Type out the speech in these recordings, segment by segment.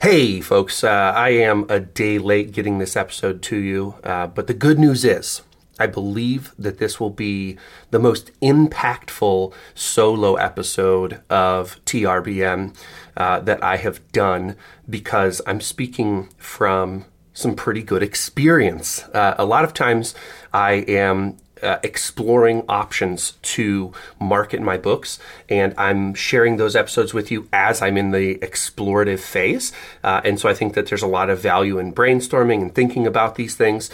Hey, folks, I am a day late getting this episode to you, but the good news is I believe that this will be the most impactful solo episode of TRBM that I have done because I'm speaking from some pretty good experience. A lot of times I am exploring options to market my books, and I'm sharing those episodes with you as I'm in the explorative phase. And so I think that there's a lot of value in brainstorming and thinking about these things.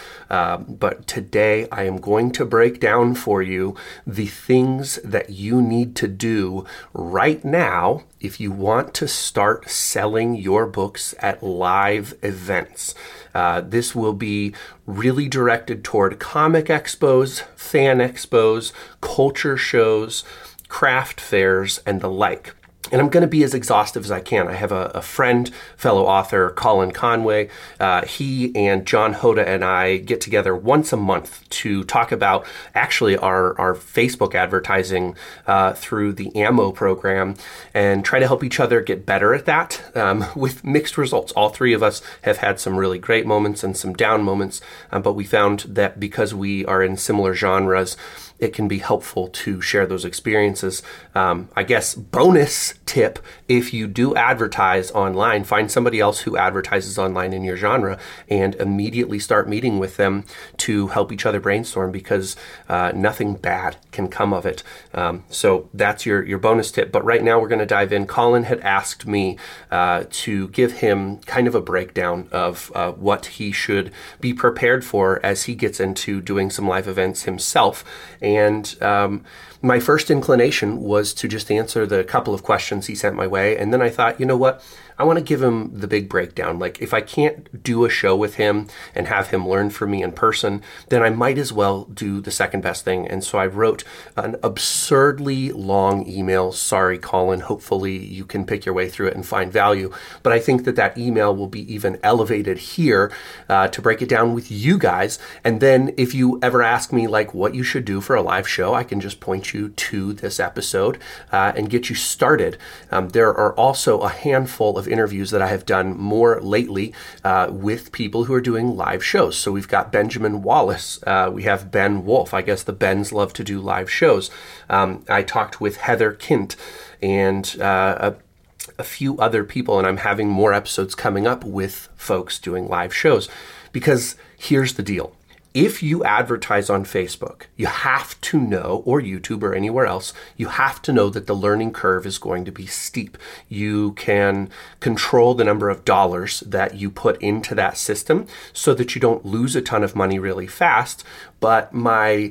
But today I am going to break down for you the things that you need to do right now if you want to start selling your books at live events. This will be really directed toward comic expos, fan expos, culture shows, craft fairs, and the like. And I'm going to be as exhaustive as I can. I have a friend, fellow author, Colin Conway. He and John Hoda and I get together once a month to talk about actually our Facebook advertising through the AMMO program and try to help each other get better at that with mixed results. All three of us have had some really great moments and some down moments, but we found that because we are in similar genres, it can be helpful to share those experiences. I guess bonus tip, if you do advertise online, find somebody else who advertises online in your genre and immediately start meeting with them to help each other brainstorm, because nothing bad can come of it. So that's your bonus tip. But right now we're going to dive in. Colin had asked me to give him kind of a breakdown of what he should be prepared for as he gets into doing some live events himself. And my first inclination was to just answer the couple of questions he sent my way. And then I thought, you know what? I want to give him the big breakdown. Like, if I can't do a show with him and have him learn from me in person, then I might as well do the second best thing. And so I wrote an absurdly long email. Sorry, Colin. Hopefully you can pick your way through it and find value. But I think that email will be even elevated here to break it down with you guys. And then if you ever ask me like what you should do for a live show, I can just point you to this episode and get you started. There are also a handful of interviews that I have done more lately with people who are doing live shows. So we've got Benjamin Wallace. We have Ben Wolf. I guess the Bens love to do live shows. I talked with Heather Kint and a few other people, and I'm having more episodes coming up with folks doing live shows. Because here's the deal. If you advertise on Facebook, you have to know, or YouTube or anywhere else, you have to know that the learning curve is going to be steep. You can control the number of dollars that you put into that system so that you don't lose a ton of money really fast. But my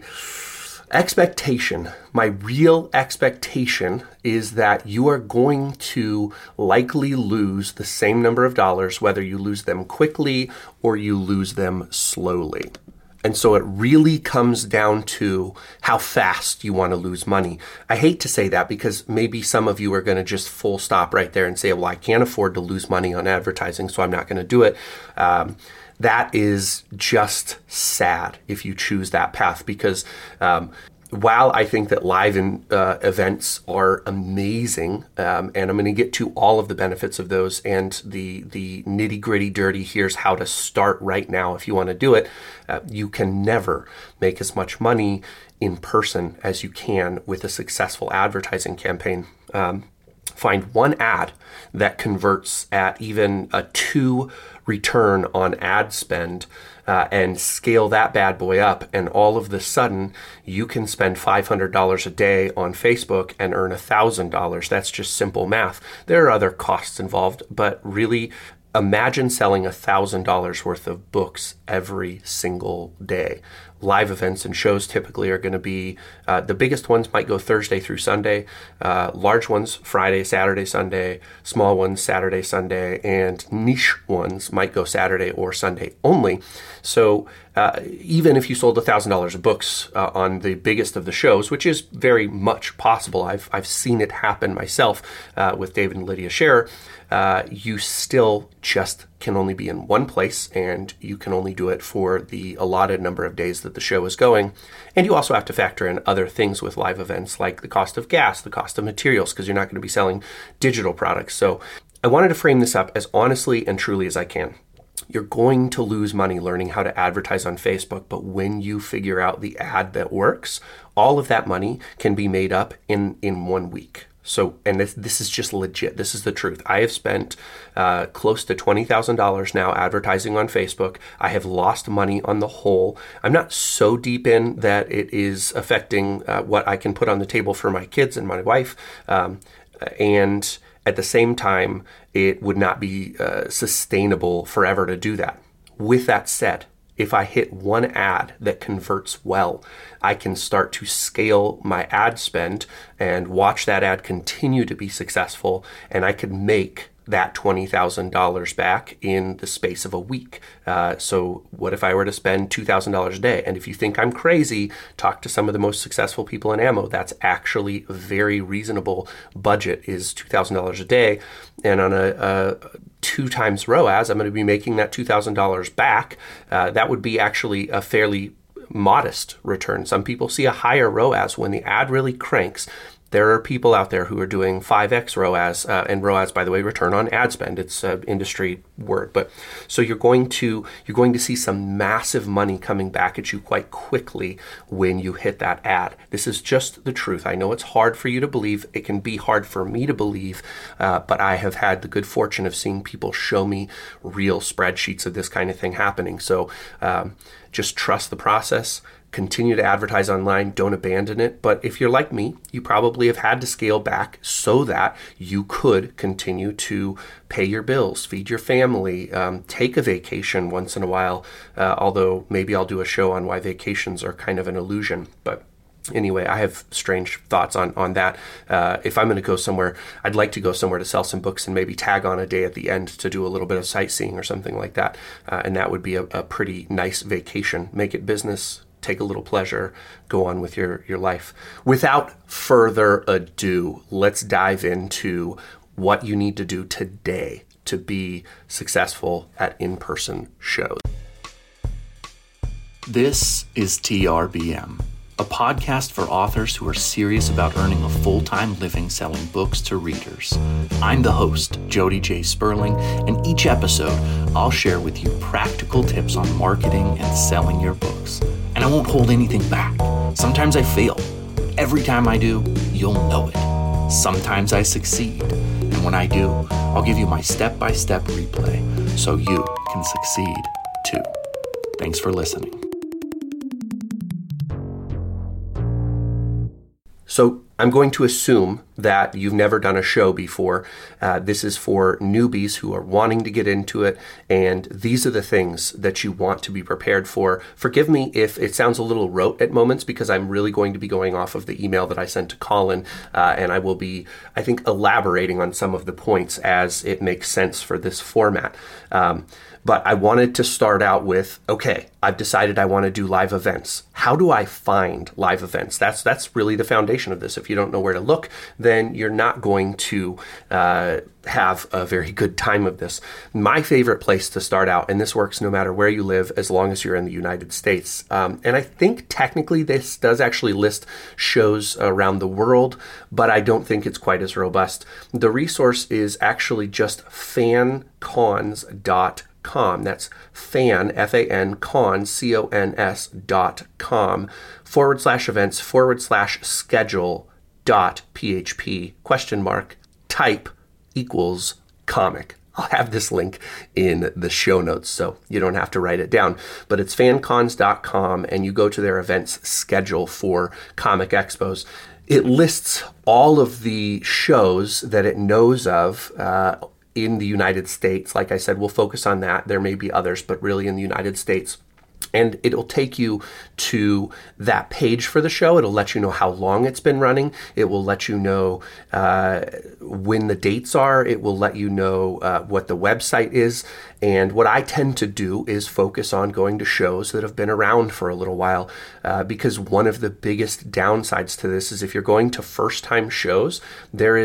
real expectation is that you are going to likely lose the same number of dollars, whether you lose them quickly or you lose them slowly. And so it really comes down to how fast you want to lose money. I hate to say that because maybe some of you are going to just full stop right there and say, well, I can't afford to lose money on advertising, so I'm not going to do it. That is just sad if you choose that path, because while I think that live events are amazing, and I'm going to get to all of the benefits of those and the nitty gritty dirty, here's how to start right now if you want to do it, you can never make as much money in person as you can with a successful advertising campaign. Find one ad that converts at even a 2 return on ad spend and scale that bad boy up, and all of the sudden you can spend $500 a day on Facebook and earn $1,000. That's just simple math. There are other costs involved, but really imagine selling $1,000 worth of books every single day. Live events and shows typically are going to be, the biggest ones might go Thursday through Sunday, large ones Friday, Saturday, Sunday, small ones Saturday, Sunday, and niche ones might go Saturday or Sunday only. So even if you sold $1,000 of books on the biggest of the shows, which is very much possible, I've seen it happen myself with David and Lydia Scherer, you still just can only be in one place, and you can only do it for the allotted number of days that the show is going. And you also have to factor in other things with live events, like the cost of gas, the cost of materials, because you're not going to be selling digital products. So I wanted to frame this up as honestly and truly as I can. You're going to lose money learning how to advertise on Facebook, but when you figure out the ad that works, all of that money can be made up in 1 week. So, and this is just legit. This is the truth. I have spent close to $20,000 now advertising on Facebook. I have lost money on the whole. I'm not so deep in that it is affecting what I can put on the table for my kids and my wife. And at the same time, it would not be sustainable forever to do that. With that said, if I hit one ad that converts well, I can start to scale my ad spend and watch that ad continue to be successful, and I could make that $20,000 back in the space of a week. So what if I were to spend $2,000 a day? And if you think I'm crazy, talk to some of the most successful people in ammo. That's actually a very reasonable budget, is $2,000 a day. And on a 2 times ROAS, I'm going to be making that $2,000 back. That would be actually a fairly modest return. Some people see a higher ROAS when the ad really cranks. There are people out there who are doing 5x ROAS, and ROAS, by the way, return on ad spend. It's an industry word. But so you're going to see some massive money coming back at you quite quickly when you hit that ad. This is just the truth. I know it's hard for you to believe. It can be hard for me to believe, but I have had the good fortune of seeing people show me real spreadsheets of this kind of thing happening. So just trust the process. Continue to advertise online. Don't abandon it. But if you're like me, you probably have had to scale back so that you could continue to pay your bills, feed your family, take a vacation once in a while, although maybe I'll do a show on why vacations are kind of an illusion. But anyway, I have strange thoughts on that. If I'm going to go somewhere, I'd like to go somewhere to sell some books and maybe tag on a day at the end to do a little bit of sightseeing or something like that. And that would be a pretty nice vacation. Make it business. Take a little pleasure, go on with your life. Without further ado, let's dive into what you need to do today to be successful at in-person shows. This is TRBM, a podcast for authors who are serious about earning a full-time living selling books to readers. I'm the host, Jody J. Sperling, and each episode I'll share with you practical tips on marketing and selling your books. And I won't hold anything back. Sometimes I fail. Every time I do, you'll know it. Sometimes I succeed. And when I do, I'll give you my step-by-step replay so you can succeed too. Thanks for listening. So I'm going to assume that you've never done a show before. This is for newbies who are wanting to get into it, and these are the things that you want to be prepared for. Forgive me if it sounds a little rote at moments, because I'm really going to be going off of the email that I sent to Colin, and I will be, I think, elaborating on some of the points as it makes sense for this format. But I wanted to start out with, okay, I've decided I want to do live events. How do I find live events? That's really the foundation of this. If you don't know where to look, then you're not going to have a very good time of this. My favorite place to start out, and this works no matter where you live, as long as you're in the United States. And I think technically this does actually list shows around the world, but I don't think it's quite as robust. The resource is actually just fancons.com. That's fan, F-A-N, cons, C-O-N-S.com, /events/schedule.php, type equals comic. I'll have this link in the show notes so you don't have to write it down. But it's fancons.com, and you go to their events schedule for Comic Expos. It lists all of the shows that it knows of in the United States. Like I said, we'll focus on that. There may be others, but really in the United States. And it'll take you to that page for the show. It'll let you know how long it's been running. It will let you know when the dates are. It will let you know what the website is. And what I tend to do is focus on going to shows that have been around for a little while, because one of the biggest downsides to this is if you're going to first-time shows, there is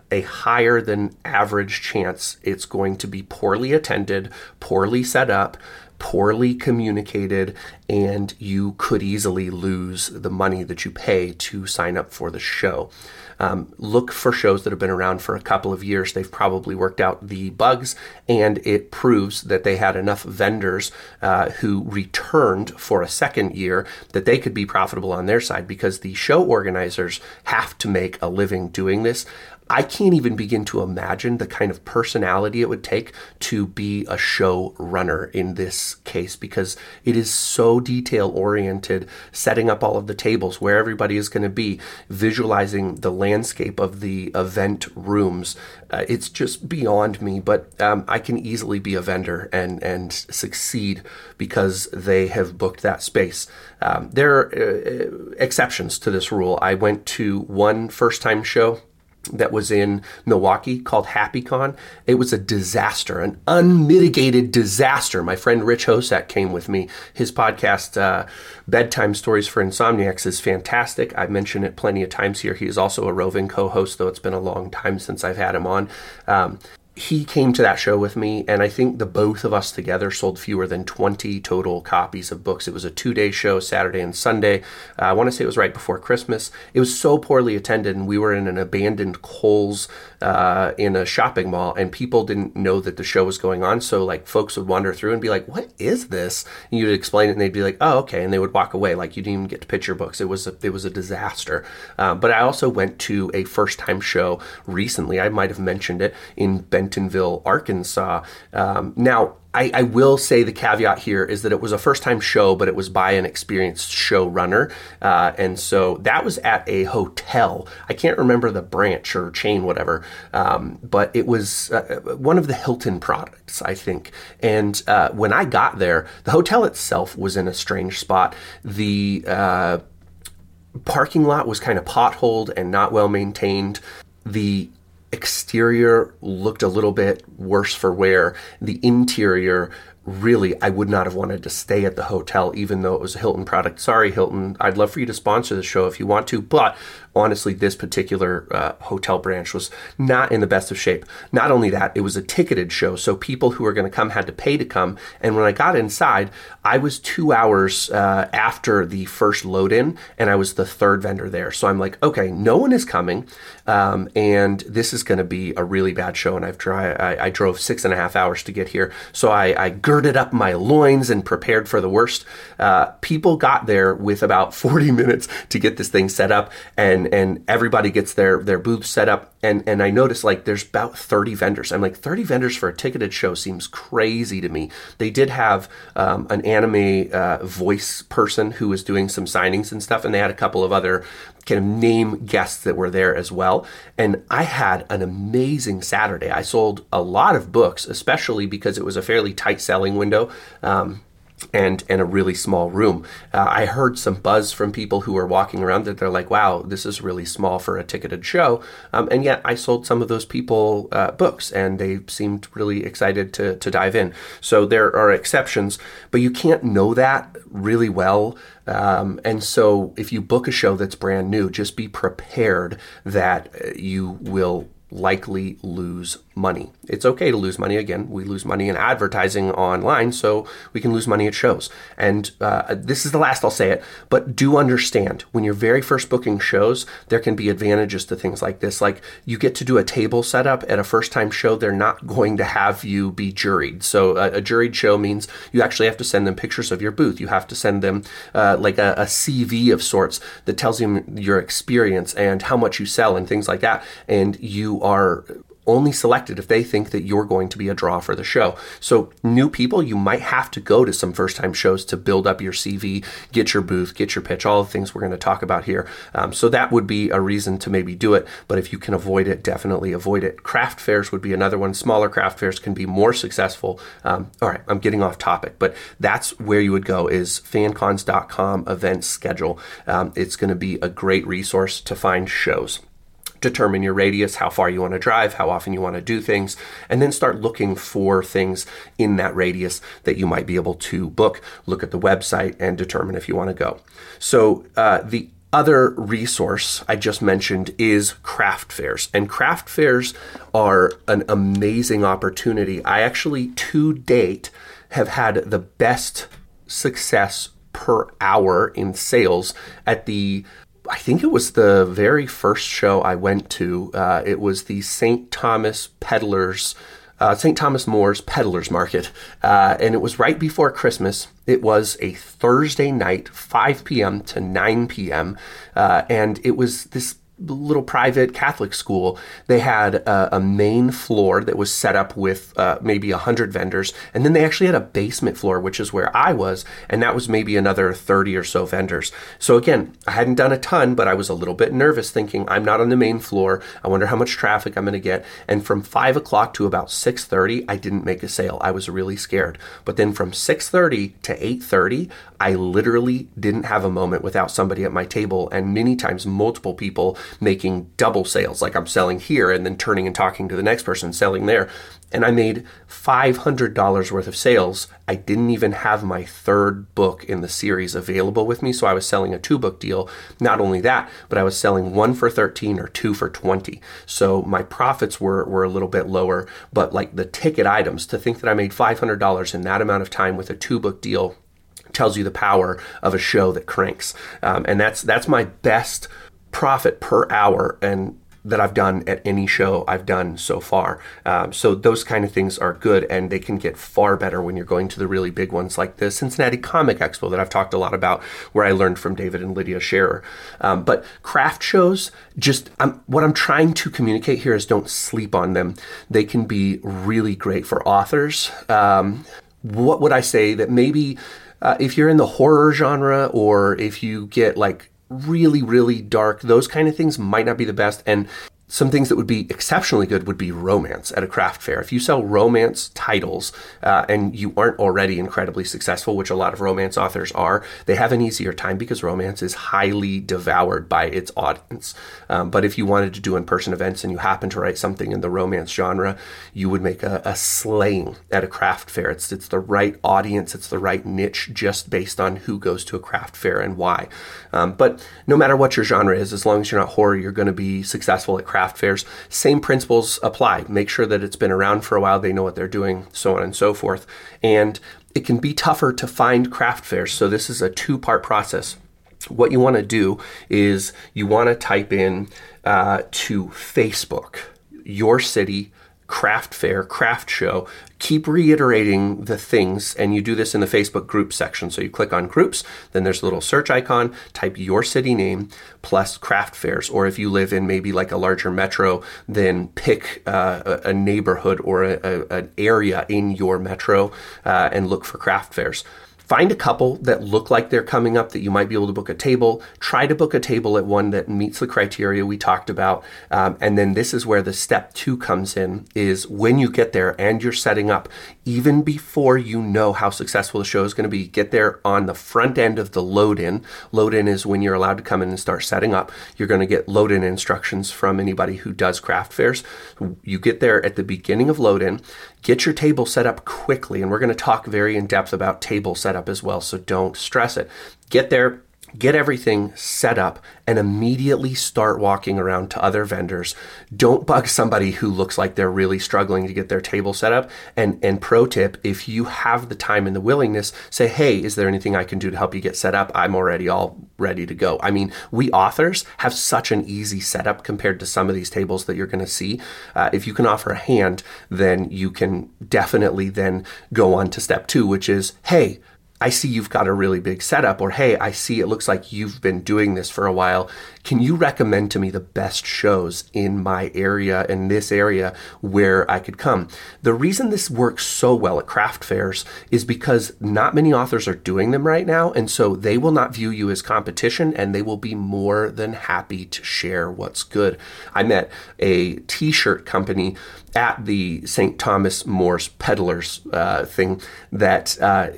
a higher than average chance it's going to be poorly attended, poorly set up, poorly communicated, and you could easily lose the money that you pay to sign up for the show. Look for shows that have been around for a couple of years. They've probably worked out the bugs, and it proves that they had enough vendors who returned for a second year that they could be profitable on their side, because the show organizers have to make a living doing this. I can't even begin to imagine the kind of personality it would take to be a show runner in this case, because it is so detail oriented, setting up all of the tables, where everybody is going to be, visualizing the landscape of the event rooms. It's just beyond me, but I can easily be a vendor and succeed because they have booked that space. There are exceptions to this rule. I went to one first-time show that was in Milwaukee called HappyCon. It was a disaster, an unmitigated disaster. My friend Rich Hosek came with me. His podcast, Bedtime Stories for Insomniacs, is fantastic. I've mentioned it plenty of times here. He is also a roving co-host, though it's been a long time since I've had him on. He came to that show with me, and I think the both of us together sold fewer than 20 total copies of books. It was a 2-day show, Saturday and Sunday. I want to say it was right before Christmas. It was so poorly attended, and we were in an abandoned Kohl's in a shopping mall, and people didn't know that the show was going on. So like folks would wander through and be like, "What is this?" And you'd explain it, and they'd be like, "Oh, okay," and they would walk away. Like you didn't even get to pitch your books. It was a disaster. But I also went to a first-time show recently. I might have mentioned it, in Bentonville, Arkansas. Now, I will say the caveat here is that it was a first-time show, but it was by an experienced showrunner. And so that was at a hotel. I can't remember the branch or chain, whatever, but it was one of the Hilton products, I think. And when I got there, the hotel itself was in a strange spot. The parking lot was kind of potholed and not well maintained. The exterior looked a little bit worse for wear. The interior, really, I would not have wanted to stay at the hotel, even though it was a Hilton product. Sorry, Hilton. I'd love for you to sponsor the show if you want to, but honestly, this particular hotel branch was not in the best of shape. Not only that, it was a ticketed show, so people who were going to come had to pay to come. And when I got inside, I was 2 hours after the first load-in, and I was the third vendor there. So I'm like, okay, no one is coming, and this is going to be a really bad show. And I drove 6.5 hours to get here, so I girded up my loins and prepared for the worst. People got there with about 40 minutes to get this thing set up, and everybody gets their booth set up, and I noticed like there's about 30 vendors. I'm like, 30 vendors for a ticketed show seems crazy to me. They did have an anime voice person who was doing some signings and stuff, and they had a couple of other kind of name guests that were there as well. And I had an amazing Saturday. I sold a lot of books, especially because it was a fairly tight selling window. And a really small room. I heard some buzz from people who were walking around that they're like, wow, this is really small for a ticketed show. And yet I sold some of those people books, and they seemed really excited to dive in. So there are exceptions, but you can't know that really well. And so if you book a show that's brand new, just be prepared that you will likely lose money. It's okay to lose money. Again, we lose money in advertising online, so we can lose money at shows. And this is the last I'll say it, but do understand, when you're very first booking shows, there can be advantages to things like this. Like, you get to do a table setup at a first-time show. They're not going to have you be juried. So a juried show means you actually have to send them pictures of your booth. You have to send them like a CV of sorts that tells them your experience and how much you sell and things like that. And you are only selected if they think that you're going to be a draw for the show. So new people, you might have to go to some first-time shows to build up your CV, get your booth, get your pitch, all the things we're going to talk about here. So that would be a reason to maybe do it. But if you can avoid it, definitely avoid it. Craft fairs would be another one. Smaller craft fairs can be more successful. All right, I'm getting off topic, but that's where you would go, is fancons.com event schedule. It's going to be a great resource to find shows. Determine your radius, how far you want to drive, how often you want to do things, and then start looking for things in that radius that you might be able to book. Look at the website and determine if you want to go. So the other resource I just mentioned is craft fairs. And craft fairs are an amazing opportunity. I actually, to date, have had the best success per hour in sales at I think it was the very first show I went to. It was the St. Thomas More's Peddlers Market, and it was right before Christmas. It was a Thursday night, 5 p.m. to 9 p.m., and it was this little private Catholic school. They had a main floor that was set up with maybe 100 vendors, and then they actually had a basement floor, which is where I was, and that was maybe another 30 or so vendors. So again, I hadn't done a ton, but I was a little bit nervous, thinking I'm not on the main floor. I wonder how much traffic I'm going to get. And from 5 o'clock to about 6:30, I didn't make a sale. I was really scared. But then from 6:30 to 8:30, I literally didn't have a moment without somebody at my table, and many times multiple people making double sales, like I'm selling here and then turning and talking to the next person, selling there. And I made $500 worth of sales. I didn't even have my third book in the series available with me, so I was selling a 2-book deal. Not only that, but I was selling 1 for 13 or 2 for 20. So my profits were a little bit lower, but like the ticket items, to think that I made $500 in that amount of time with a 2-book deal tells you the power of a show that cranks. And that's my best profit per hour and that I've done at any show I've done so far. So those kind of things are good, and they can get far better when you're going to the really big ones like the Cincinnati Comic Expo that I've talked a lot about, where I learned from David and Lydia Scherer. But craft shows, what I'm trying to communicate here is don't sleep on them. They can be really great for authors. What would I say that maybe if you're in the horror genre, or if you get like really, really dark, those kind of things might not be the best. And some things that would be exceptionally good would be romance at a craft fair. If you sell romance titles and you aren't already incredibly successful, which a lot of romance authors are, they have an easier time because romance is highly devoured by its audience. But if you wanted to do in-person events and you happen to write something in the romance genre, you would make a slaying at a craft fair. It's the right audience, it's the right niche, just based on who goes to a craft fair and why. But no matter what your genre is, as long as you're not horror, you're going to be successful at craft fairs. Same principles apply. Make sure that it's been around for a while, they know what they're doing, so on and so forth. And it can be tougher to find craft fairs, so this is a 2-part process. What you want to do is you want to type in to Facebook, your city, craft fair, craft show. Keep reiterating the things, and you do this in the Facebook group section. So you click on groups, then there's a little search icon, type your city name plus craft fairs. Or if you live in maybe like a larger metro, then pick a neighborhood or an area in your metro and look for craft fairs. Find a couple that look like they're coming up that you might be able to book a table. Try to book a table at one that meets the criteria we talked about. And then this is where the step 2 comes in, is when you get there and you're setting up, even before you know how successful the show is going to be, get there on the front end of the load-in. Load-in is when you're allowed to come in and start setting up. You're going to get load-in instructions from anybody who does craft fairs. You get there at the beginning of load-in. Get your table set up quickly, and we're going to talk very in depth about table setup as well, so don't stress it. Get there, get everything set up, and immediately start walking around to other vendors. Don't bug somebody who looks like they're really struggling to get their table set up. And pro tip, if you have the time and the willingness, say, hey, is there anything I can do to help you get set up? I'm already all ready to go. I mean, we authors have such an easy setup compared to some of these tables that you're going to see. If you can offer a hand, then you can definitely then go on to step 2, which is, hey, I see you've got a really big setup, or hey, I see it looks like you've been doing this for a while. Can you recommend to me the best shows in my area, in this area, where I could come? The reason this works so well at craft fairs is because not many authors are doing them right now, and so they will not view you as competition, and they will be more than happy to share what's good. I met a t-shirt company at the St. Thomas More's Peddlers thing that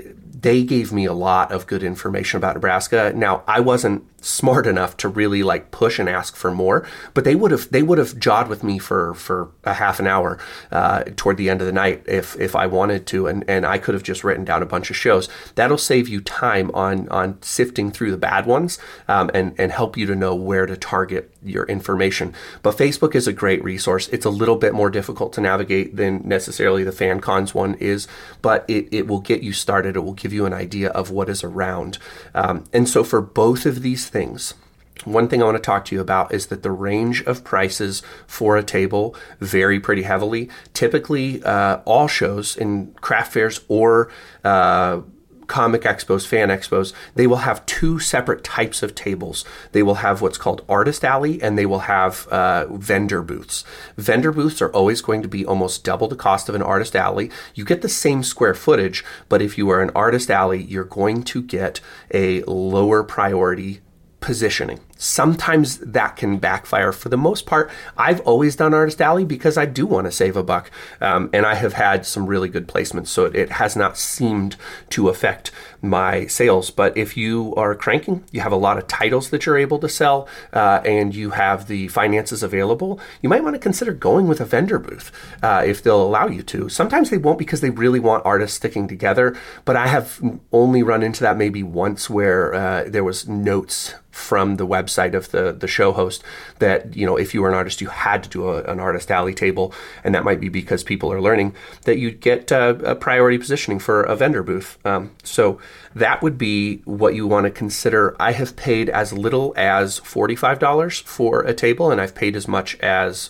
they gave me a lot of good information about Nebraska. Now, I wasn't smart enough to really like push and ask for more, but they would have jawed with me for a half an hour toward the end of the night if I wanted to, and I could have just written down a bunch of shows. That'll save you time on sifting through the bad ones, and help you to know where to target your information. But Facebook is a great resource. It's a little bit more difficult to navigate than necessarily the FanCons one is, but it will get you started. It will give you an idea of what is around. And so for both of these things, one thing I want to talk to you about is that the range of prices for a table vary pretty heavily. Typically, all shows in craft fairs or comic expos, fan expos, they will have two separate types of tables. They will have what's called Artist Alley, and they will have vendor booths. Vendor booths are always going to be almost double the cost of an Artist Alley. You get the same square footage, but if you are an Artist Alley, you're going to get a lower priority positioning. Sometimes that can backfire. For the most part, I've always done Artist Alley because I do want to save a buck, and I have had some really good placements, so it has not seemed to affect my sales. But if you are cranking, you have a lot of titles that you're able to sell, and you have the finances available, you might want to consider going with a vendor booth if they'll allow you to. Sometimes they won't because they really want artists sticking together, but I have only run into that maybe once where there was notes from the website of the show host that, you know, if you were an artist, you had to do an Artist Alley table, and that might be because people are learning that you get a priority positioning for a vendor booth. So that would be what you want to consider. I have paid as little as $45 for a table, and I've paid as much as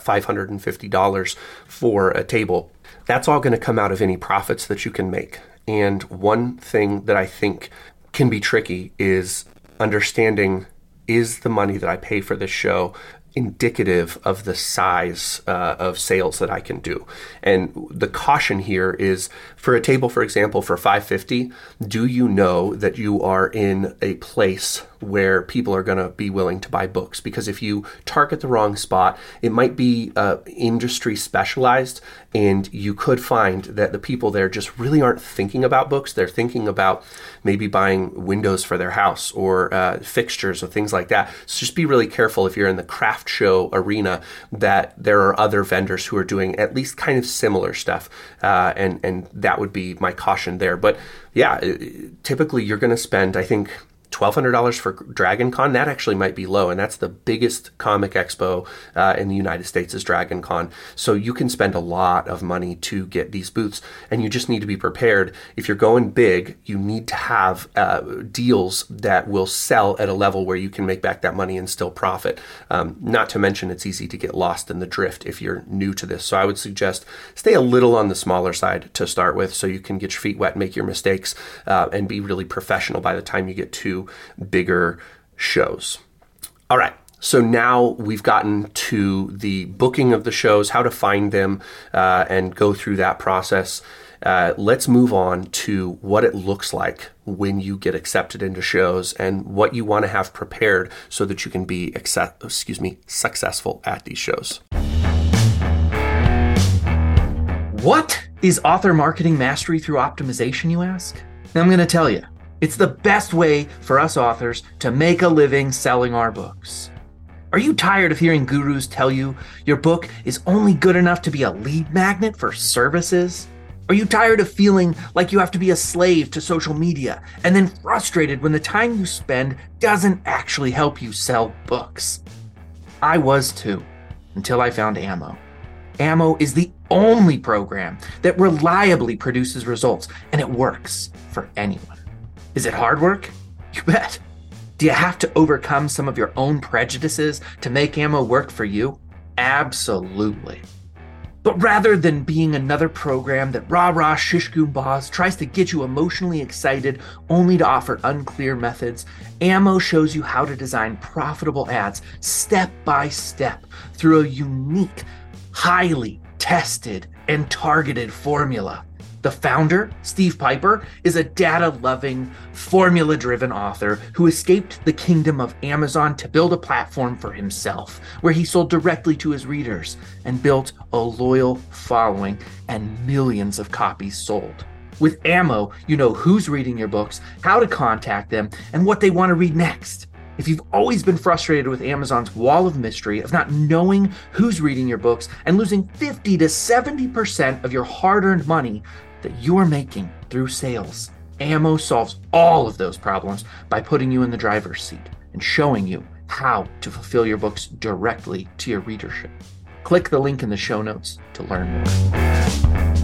$550 for a table. That's all going to come out of any profits that you can make. And one thing that I think can be tricky is understanding, is the money that I pay for this show indicative of the size of sales that I can do? And the caution here is, for a table, for example, for $550, do you know that you are in a place where people are going to be willing to buy books? Because if you target the wrong spot, it might be industry specialized, and you could find that the people there just really aren't thinking about books. They're thinking about maybe buying windows for their house or fixtures or things like that. So just be really careful if you're in the craft show arena that there are other vendors who are doing at least kind of similar stuff, and that would be my caution there. But yeah, typically you're going to spend, I think, $1,200 for Dragon Con. That actually might be low, and that's the biggest comic expo in the United States is Dragon Con. So you can spend a lot of money to get these booths, and you just need to be prepared. If you're going big, you need to have deals that will sell at a level where you can make back that money and still profit. Not to mention, it's easy to get lost in the drift if you're new to this. So I would suggest stay a little on the smaller side to start with, so you can get your feet wet, make your mistakes, and be really professional by the time you get to bigger shows. All right. So now we've gotten to the booking of the shows, how to find them, and go through that process. Let's move on to what it looks like when you get accepted into shows and what you want to have prepared so that you can be successful at these shows. What is author marketing mastery through optimization, you ask? Now I'm going to tell you. It's the best way for us authors to make a living selling our books. Are you tired of hearing gurus tell you your book is only good enough to be a lead magnet for services? Are you tired of feeling like you have to be a slave to social media and then frustrated when the time you spend doesn't actually help you sell books? I was too, until I found Ammo. Ammo is the only program that reliably produces results, and it works for anyone. Is it hard work? You bet. Do you have to overcome some of your own prejudices to make Ammo work for you? Absolutely. But rather than being another program that rah-rah shish-goombahs tries to get you emotionally excited only to offer unclear methods, Ammo shows you how to design profitable ads step by step through a unique, highly tested and targeted formula. The founder, Steve Piper, is a data-loving, formula-driven author who escaped the kingdom of Amazon to build a platform for himself, where he sold directly to his readers and built a loyal following and millions of copies sold. With Ammo, you know who's reading your books, how to contact them, and what they want to read next. If you've always been frustrated with Amazon's wall of mystery of not knowing who's reading your books and losing 50 to 70% of your hard-earned money that you're making through sales, Ammo solves all of those problems by putting you in the driver's seat and showing you how to fulfill your books directly to your readership. Click the link in the show notes to learn more.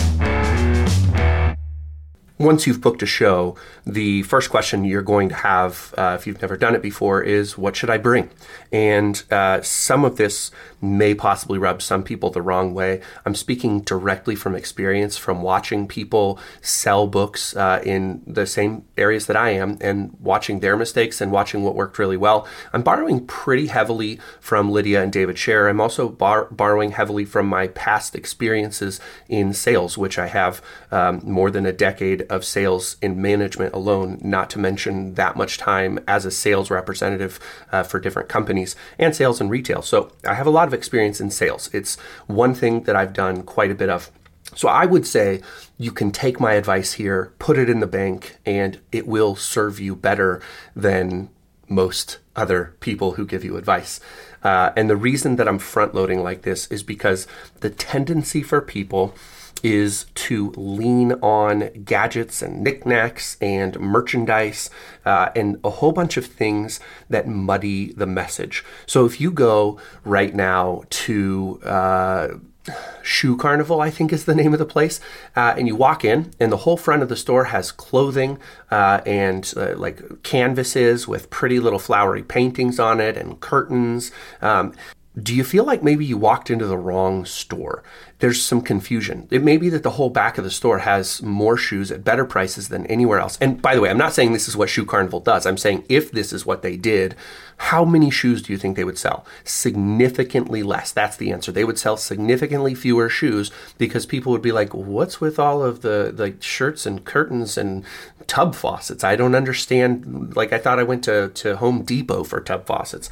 Once you've booked a show, the first question you're going to have, if you've never done it before, is what should I bring? And some of this may possibly rub some people the wrong way. I'm speaking directly from experience, from watching people sell books in the same areas that I am and watching their mistakes and watching what worked really well. I'm borrowing pretty heavily from Lydia and David Scher. I'm also borrowing heavily from my past experiences in sales, which I have more than a decade of sales in management alone, not to mention that much time as a sales representative for different companies and sales and retail. So I have a lot of experience in sales. It's one thing that I've done quite a bit of. So I would say you can take my advice here, put it in the bank, and it will serve you better than most other people who give you advice. And the reason that I'm front loading like this is because the tendency for people is to lean on gadgets and knickknacks and merchandise and a whole bunch of things that muddy the message. So if you go right now to Shoe Carnival, I think is the name of the place, and you walk in and the whole front of the store has clothing and like canvases with pretty little flowery paintings on it and curtains. Do you feel like maybe you walked into the wrong store? There's some confusion. It may be that the whole back of the store has more shoes at better prices than anywhere else. And by the way, I'm not saying this is what Shoe Carnival does. I'm saying if this is what they did, how many shoes do you think they would sell? Significantly less. That's the answer. They would sell significantly fewer shoes because people would be like, what's with all of the shirts and curtains and tub faucets? I don't understand. Like, I thought I went to Home Depot for tub faucets.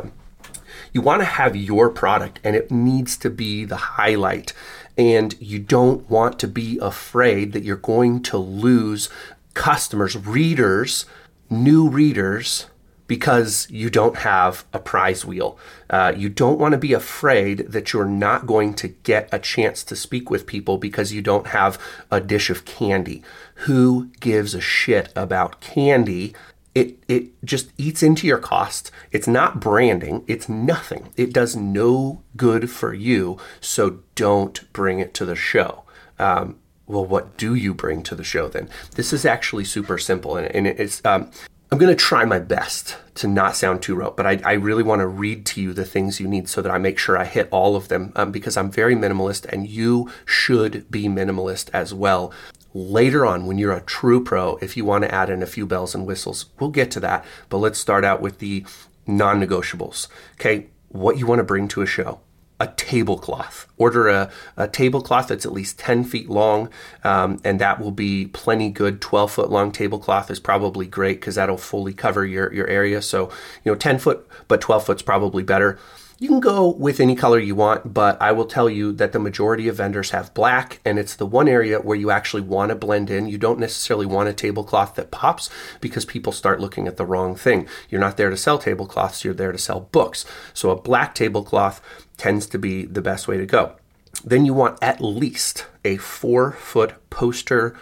You want to have your product and it needs to be the highlight, and you don't want to be afraid that you're going to lose customers, readers, new readers, because you don't have a prize wheel. You don't want to be afraid that you're not going to get a chance to speak with people because you don't have a dish of candy. Who gives a shit about candy? It just eats into your cost. It's not branding. It's nothing. It does no good for you. So don't bring it to the show. Well, what do you bring to the show then? This is actually super simple. And it's I'm going to try my best to not sound too rote, but I really want to read to you the things you need so that I make sure I hit all of them because I'm very minimalist and you should be minimalist as well. Later on, when you're a true pro, if you want to add in a few bells and whistles, we'll get to that. But let's start out with the non-negotiables. Okay, what you want to bring to a show. A tablecloth. Order a tablecloth that's at least 10 feet long, and that will be plenty good. 12-foot long tablecloth is probably great because that'll fully cover your area. So, 10 foot, but 12 foot's probably better. You can go with any color you want, but I will tell you that the majority of vendors have black, and it's the one area where you actually want to blend in. You don't necessarily want a tablecloth that pops because people start looking at the wrong thing. You're not there to sell tablecloths, you're there to sell books. So a black tablecloth tends to be the best way to go. Then you want at least a 4-foot poster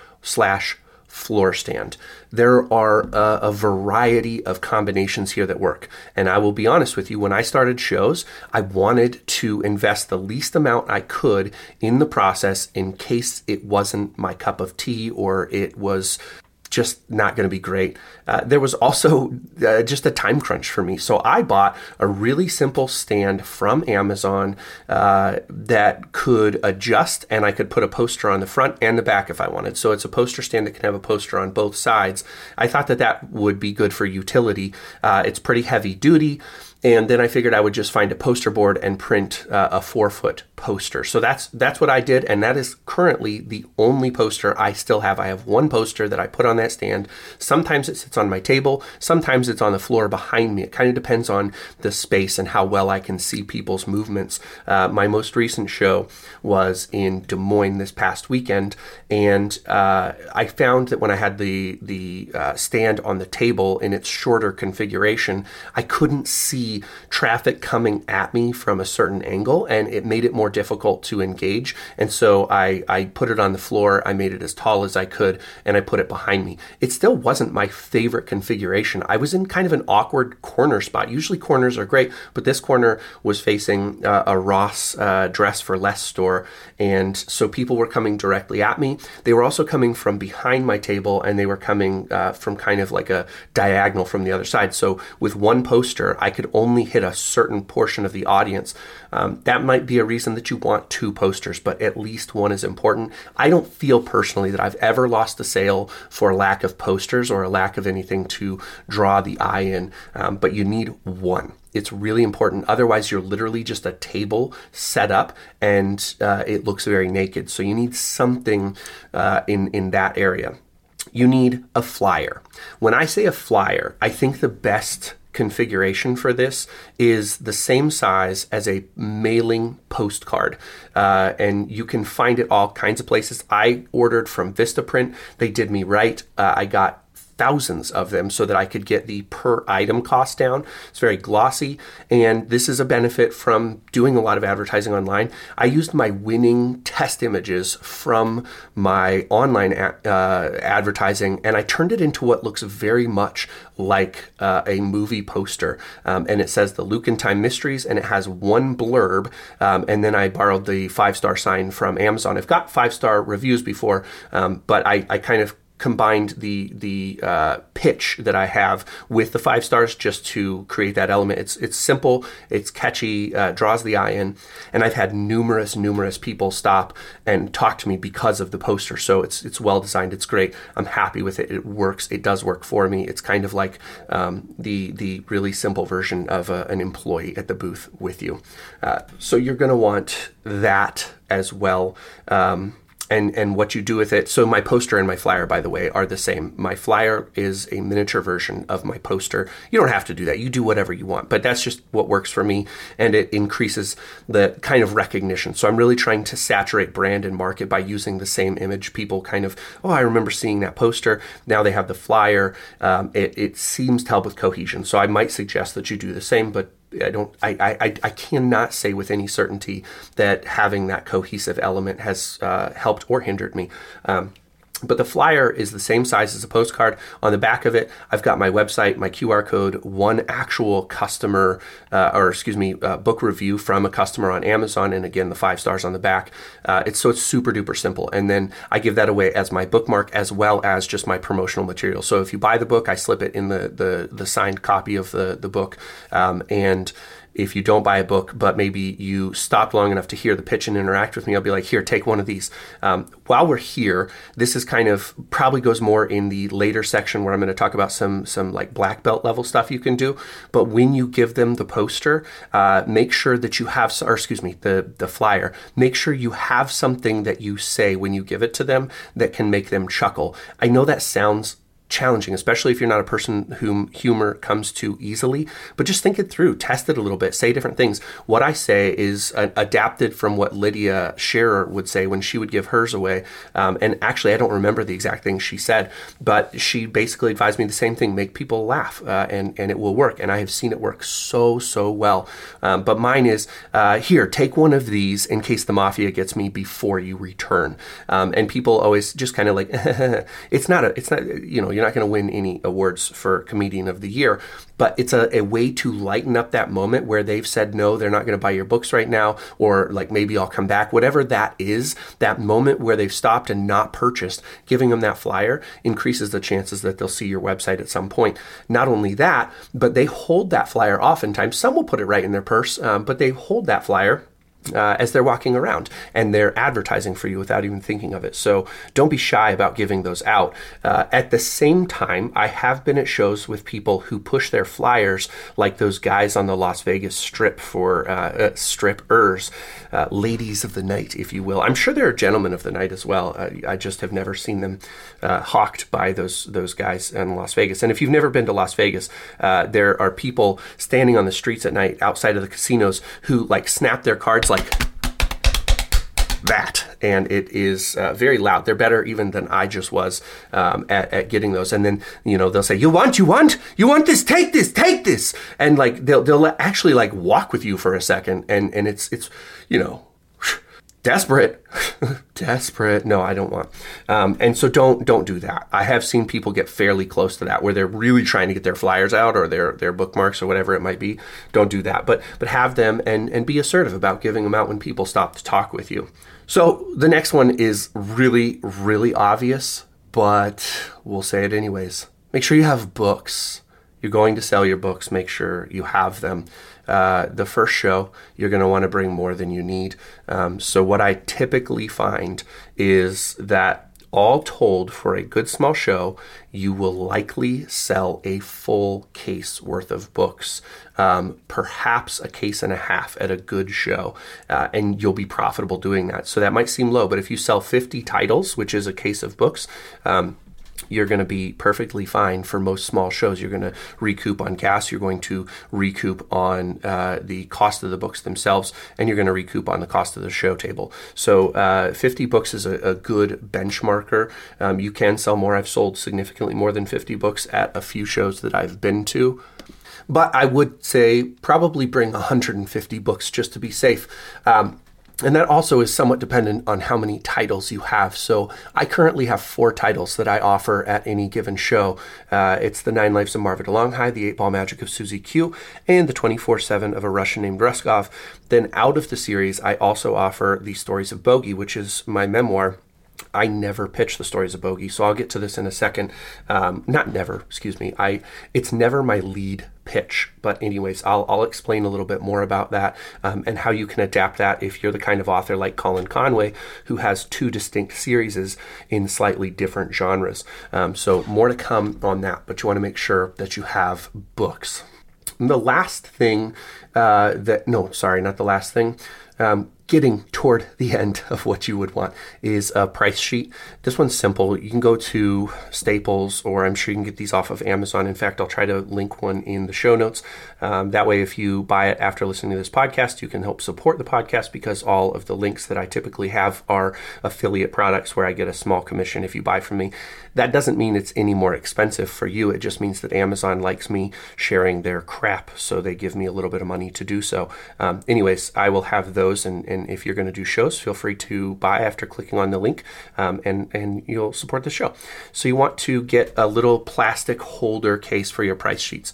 / floor stand. There are a variety of combinations here that work. And I will be honest with you, when I started shows, I wanted to invest the least amount I could in the process in case it wasn't my cup of tea or it was just not going to be great. There was also just a time crunch for me. So I bought a really simple stand from Amazon that could adjust, and I could put a poster on the front and the back if I wanted. So it's a poster stand that can have a poster on both sides. I thought that would be good for utility. It's pretty heavy duty. And then I figured I would just find a poster board and print a 4-foot poster. So that's what I did, and that is currently the only poster I still have. I have one poster that I put on that stand. Sometimes it sits on my table, sometimes it's on the floor behind me. It kind of depends on the space and how well I can see people's movements. My most recent show was in Des Moines this past weekend, and I found that when I had the stand on the table in its shorter configuration, I couldn't see traffic coming at me from a certain angle, and it made it more difficult to engage. And so I put it on the floor, I made it as tall as I could, and I put it behind me. It still wasn't my favorite configuration. I was in kind of an awkward corner spot. Usually corners are great, but this corner was facing a Ross Dress for Less store, and so people were coming directly at me. They were also coming from behind my table, and they were coming from kind of like a diagonal from the other side. So with one poster, I could only hit a certain portion of the audience. That might be a reason that you want 2 posters, but at least one is important. I don't feel personally that I've ever lost a sale for a lack of posters or a lack of anything to draw the eye in, but you need one. It's really important. Otherwise, you're literally just a table set up, and it looks very naked. So you need something in that area. You need a flyer. When I say a flyer, I think the best configuration for this is the same size as a mailing postcard, and you can find it all kinds of places. I ordered from Vistaprint. They did me right. I got thousands of them so that I could get the per item cost down. It's very glossy, and this is a benefit from doing a lot of advertising online. I used my winning test images from my online advertising, and I turned it into what looks very much like a movie poster, and it says the Luke and Time Mysteries, and it has one blurb, and then I borrowed the 5-star sign from Amazon. I've got 5-star reviews before, but I kind of combined the pitch that I have with the 5 stars just to create that element. It's simple, it's catchy, draws the eye in, and I've had numerous people stop and talk to me because of the poster. So it's well designed, it's great. I'm happy with it. It works. It does work for me. It's kind of like the really simple version of an employee at the booth with you. So you're going to want that as well. And what you do with it. So my poster and my flyer, by the way, are the same. My flyer is a miniature version of my poster. You don't have to do that. You do whatever you want, but that's just what works for me, and it increases the kind of recognition. So I'm really trying to saturate brand and market by using the same image. People kind of, oh, I remember seeing that poster. Now they have the flyer. It seems to help with cohesion. So I might suggest that you do the same, but I cannot say with any certainty that having that cohesive element has helped or hindered me. But the flyer is the same size as a postcard. On the back of it, I've got my website, my QR code, one actual customer, book review from a customer on Amazon, and again, the 5 stars on the back. It's super duper simple. And then I give that away as my bookmark as well as just my promotional material. So if you buy the book, I slip it in the signed copy of the book. And if you don't buy a book, but maybe you stopped long enough to hear the pitch and interact with me, I'll be like, here, take one of these. While we're here, this is kind of probably goes more in the later section where I'm going to talk about some like black belt level stuff you can do. But when you give them the poster, make sure that you have, the flyer, make sure you have something that you say when you give it to them that can make them chuckle. I know that sounds challenging, especially if you're not a person whom humor comes to easily, but just think it through, test it a little bit, say different things. What I say is adapted from what Lydia Scherer would say when she would give hers away. And actually, I don't remember the exact thing she said, but she basically advised me the same thing, make people laugh, and it will work. And I have seen it work so well. But mine is, here, take one of these in case the mafia gets me before you return. And people always just kind of like, it's not, you're not going to win any awards for Comedian of the Year, but it's a way to lighten up that moment where they've said, no, they're not going to buy your books right now, or like, maybe I'll come back, whatever that is, that moment where they've stopped and not purchased, giving them that flyer increases the chances that they'll see your website at some point. Not only that, but they hold that flyer oftentimes. Some will put it right in their purse, but they hold that flyer as they're walking around, and they're advertising for you without even thinking of it. So don't be shy about giving those out. At the same time, I have been at shows with people who push their flyers like those guys on the Las Vegas Strip for strippers, ladies of the night, if you will. I'm sure there are gentlemen of the night as well. I just have never seen them hawked by those guys in Las Vegas. And if you've never been to Las Vegas, there are people standing on the streets at night outside of the casinos who like snap their cards like that, and it is very loud. They're better even than I just was at getting those. And then they'll say, you want this, take this, and like they'll actually like walk with you for a second, and it's desperate. No, I don't want. And so don't do that. I have seen people get fairly close to that where they're really trying to get their flyers out or their bookmarks or whatever it might be. Don't do that. But have them and be assertive about giving them out when people stop to talk with you. So the next one is really, really obvious, but we'll say it anyways. Make sure you have books. You're going to sell your books. Make sure you have them. The first show, you're going to want to bring more than you need. So what I typically find is that all told, for a good small show, you will likely sell a full case worth of books, perhaps a case and a half at a good show, and you'll be profitable doing that. So that might seem low, but if you sell 50 titles, which is a case of books, you're going to be perfectly fine for most small shows. You're going to recoup on gas. You're going to recoup on the cost of the books themselves, and you're going to recoup on the cost of the show table. So 50 books is a good benchmarker. You can sell more. I've sold significantly more than 50 books at a few shows that I've been to. But I would say probably bring 150 books just to be safe. And that also is somewhat dependent on how many titles you have. So I currently have 4 titles that I offer at any given show. It's The 9 Lives of Marva DeLonghi, The 8-Ball Magic of Susie Q, and The 24/7 of a Russian Named Ruskov. Then out of the series, I also offer The Stories of Bogey, which is my memoir. I never pitch the Stories of Bogey, so I'll get to this in a second. It's never my lead pitch, but anyways, I'll explain a little bit more about that and how you can adapt that if you're the kind of author like Colin Conway who has 2 distinct series in slightly different genres. So more to come on that, but you want to make sure that you have books. And the last thing getting toward the end of what you would want is a price sheet. This one's simple. You can go to Staples, or I'm sure you can get these off of Amazon. In fact, I'll try to link one in the show notes. That way, if you buy it after listening to this podcast, you can help support the podcast because all of the links that I typically have are affiliate products where I get a small commission if you buy from me. That doesn't mean it's any more expensive for you. It just means that Amazon likes me sharing their crap, so they give me a little bit of money to do so. Anyways, I will have those, and if you're going to do shows, feel free to buy after clicking on the link, and you'll support the show. So you want to get a little plastic holder case for your price sheets.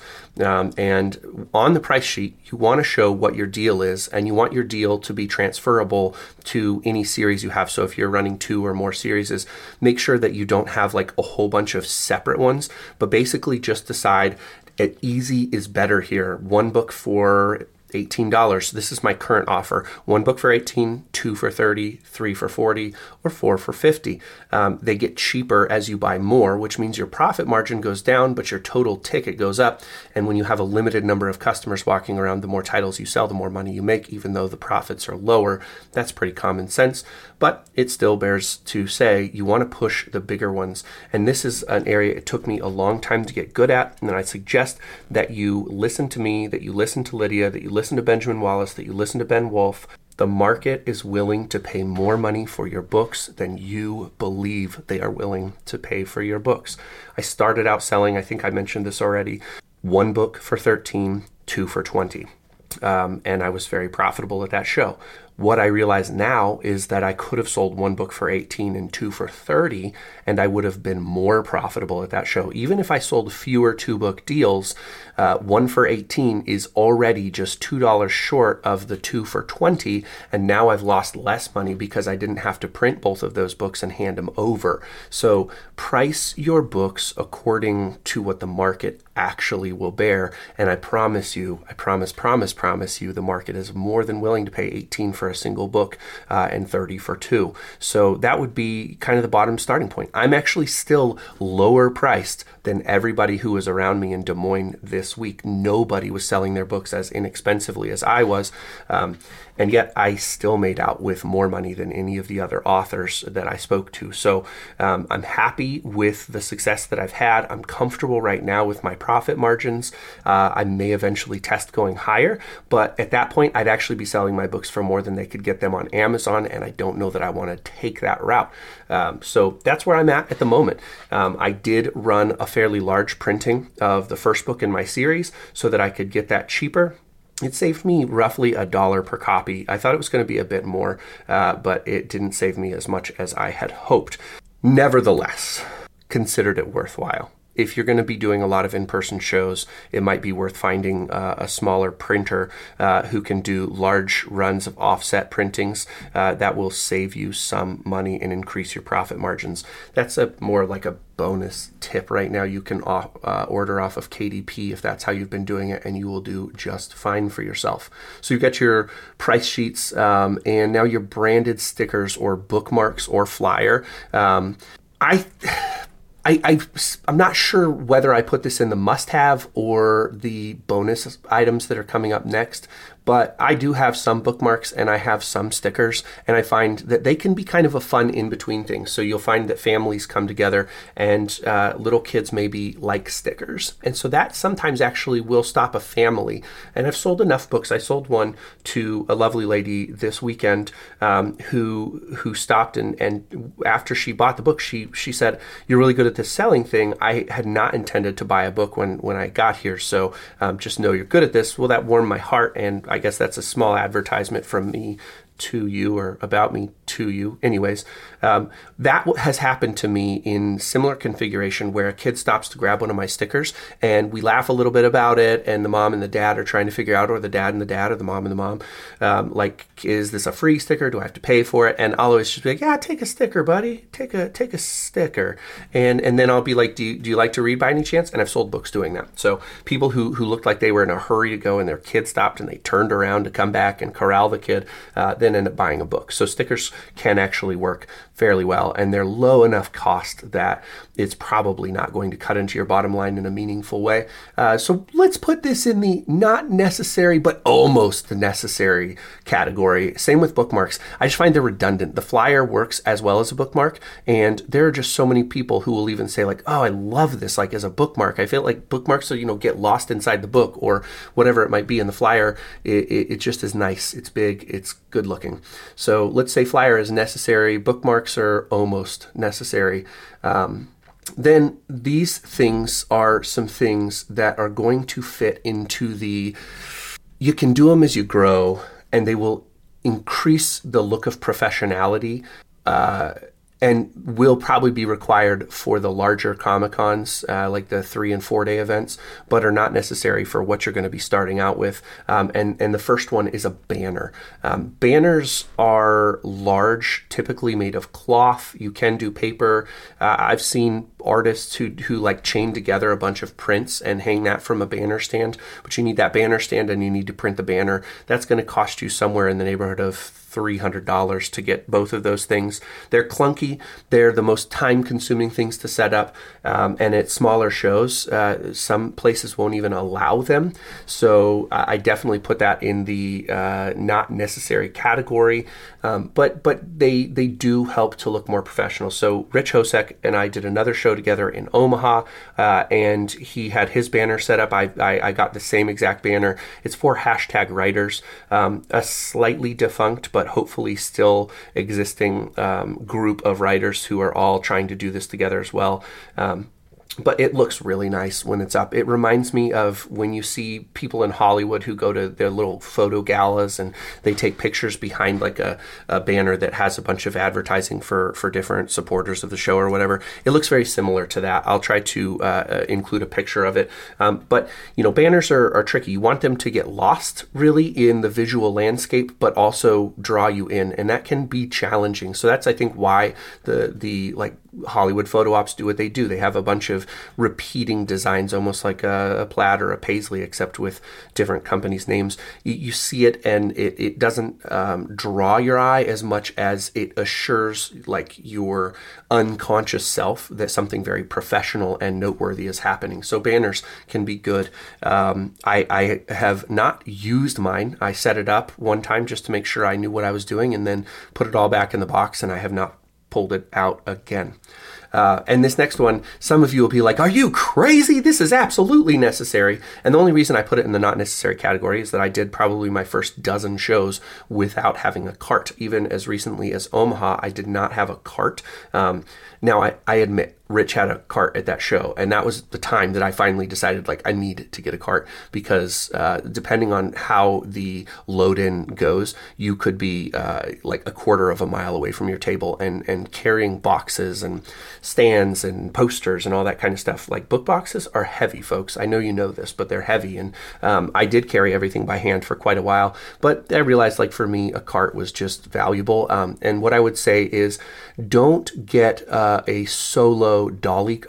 And on the price sheet, you want to show what your deal is, and you want your deal to be transferable to any series you have. So if you're running 2 or more series, make sure that you don't have like a whole bunch of separate ones, but basically just decide easy is better here. 1 book for $18. This is my current offer. 1 book for $18, 2 for $30, 3 for $40, or 4 for $50. They get cheaper as you buy more, which means your profit margin goes down, but your total ticket goes up. And when you have a limited number of customers walking around, the more titles you sell, the more money you make, even though the profits are lower. That's pretty common sense, but it still bears to say you want to push the bigger ones. And this is an area it took me a long time to get good at. And I suggest that you listen to me, that you listen to Lydia, that you listen to Benjamin Wallace, that you listen to Ben Wolf. The market is willing to pay more money for your books than you believe they are willing to pay for your books. I started out selling, I think I mentioned this already, 1 book for $13, 2 for $20. And I was very profitable at that show. What I realize now is that I could have sold 1 book for $18 and 2 for $30, and I would have been more profitable at that show. Even if I sold fewer 2-book deals, 1 for $18 is already just $2 short of the 2 for $20, and now I've lost less money because I didn't have to print both of those books and hand them over. So price your books according to what the market actually will bear, and I promise you, the market is more than willing to pay $18 for a single book and $30 for two. So that would be kind of the bottom starting point. I'm actually still lower priced than everybody who was around me in Des Moines this week. Nobody was selling their books as inexpensively as I was. And yet I still made out with more money than any of the other authors that I spoke to. So I'm happy with the success that I've had. I'm comfortable right now with my profit margins. I may eventually test going higher, but at that point, I'd actually be selling my books for more than they could get them on Amazon, and I don't know that I want to take that route. So that's where I'm at the moment. I did run a fairly large printing of the first book in my series so that I could get that cheaper. It saved me roughly $1 per copy. I thought it was going to be a bit more, but it didn't save me as much as I had hoped. Nevertheless, considered it worthwhile. If you're going to be doing a lot of in-person shows, it might be worth finding a smaller printer who can do large runs of offset printings. That will save you some money and increase your profit margins. That's more like a bonus tip right now. You can order off of KDP if that's how you've been doing it, and you will do just fine for yourself. So you've got your price sheets and now your branded stickers or bookmarks or flyer. I'm not sure whether I put this in the must-have or the bonus items that are coming up next, but I do have some bookmarks and I have some stickers, and I find that they can be kind of a fun in-between thing. So you'll find that families come together and little kids maybe like stickers. And so that sometimes actually will stop a family. And I've sold enough books. I sold one to a lovely lady this weekend who stopped and after she bought the book, she said, "You're really good at this selling thing. I had not intended to buy a book when I got here. So just know you're good at this." Well, that warmed my heart, and I guess that's a small advertisement from me to you, or about me to you. Anyways, that has happened to me in similar configuration where a kid stops to grab one of my stickers and we laugh a little bit about it, and the mom and the dad are trying to figure out, or the dad and the dad, or the mom and the mom, like, is this a free sticker? Do I have to pay for it? And I'll always just be like, yeah, take a sticker, buddy. Take a sticker. And then I'll be like, do you like to read by any chance? And I've sold books doing that. So people who looked like they were in a hurry to go and their kid stopped and they turned around to come back and corral the kid, then end up buying a book. So stickers can actually work fairly well, and they're low enough cost that it's probably not going to cut into your bottom line in a meaningful way. So let's put this in the not necessary but almost necessary category. Same with bookmarks. I just find they're redundant. The flyer works as well as a bookmark, and there are just so many people who will even say like, "Oh, I love this like as a bookmark." I feel like bookmarks so get lost inside the book or whatever it might be, in the flyer it just is nice. It's big, it's good looking. So let's say flyer is necessary, bookmarks are almost necessary. Then these things are some things that are going to fit into you can do them as you grow, and they will increase the look of professionality, and will probably be required for the larger Comic-Cons, like the 3 and 4 day events, but are not necessary for what you're going to be starting out with. And the first one is a banner. Banners are large, typically made of cloth. You can do paper. I've seen artists who like chain together a bunch of prints and hang that from a banner stand, but you need that banner stand and you need to print the banner. That's going to cost you somewhere in the neighborhood of $300 to get both of those things. They're clunky. They're the most time-consuming things to set up, and at smaller shows, some places won't even allow them. So I definitely put that in the not necessary category, but they do help to look more professional. So Rich Hosek and I did another show together in Omaha, and he had his banner set up. I got the same exact banner. It's for #writers, a slightly defunct but hopefully still existing group of writers who are all trying to do this together as well. But it looks really nice when it's up. It reminds me of when you see people in Hollywood who go to their little photo galas and they take pictures behind like a banner that has a bunch of advertising for different supporters of the show or whatever. It looks very similar to that. I'll try to include a picture of it. But banners are tricky. You want them to get lost really in the visual landscape, but also draw you in, and that can be challenging. So that's, I think, why the like Hollywood photo ops do what they do. They have a bunch of repeating designs, almost like a Plaid or a Paisley, except with different companies' names. You see it, and it doesn't draw your eye as much as it assures like your unconscious self that something very professional and noteworthy is happening. So banners can be good. I have not used mine. I set it up one time just to make sure I knew what I was doing, and then put it all back in the box, and I have not pulled it out again. And this next one, some of you will be like, are you crazy? This is absolutely necessary. And the only reason I put it in the not necessary category is that I did probably my first dozen shows without having a cart. Even as recently as Omaha, I did not have a cart. Now, I admit, Rich had a cart at that show, and that was the time that I finally decided like I needed to get a cart, because depending on how the load-in goes, you could be like a quarter of a mile away from your table and carrying boxes and stands and posters and all that kind of stuff. Like, book boxes are heavy, folks. I know you know this, but they're heavy, and I did carry everything by hand for quite a while, but I realized like for me, a cart was just valuable. And what I would say is, don't get a solo dolly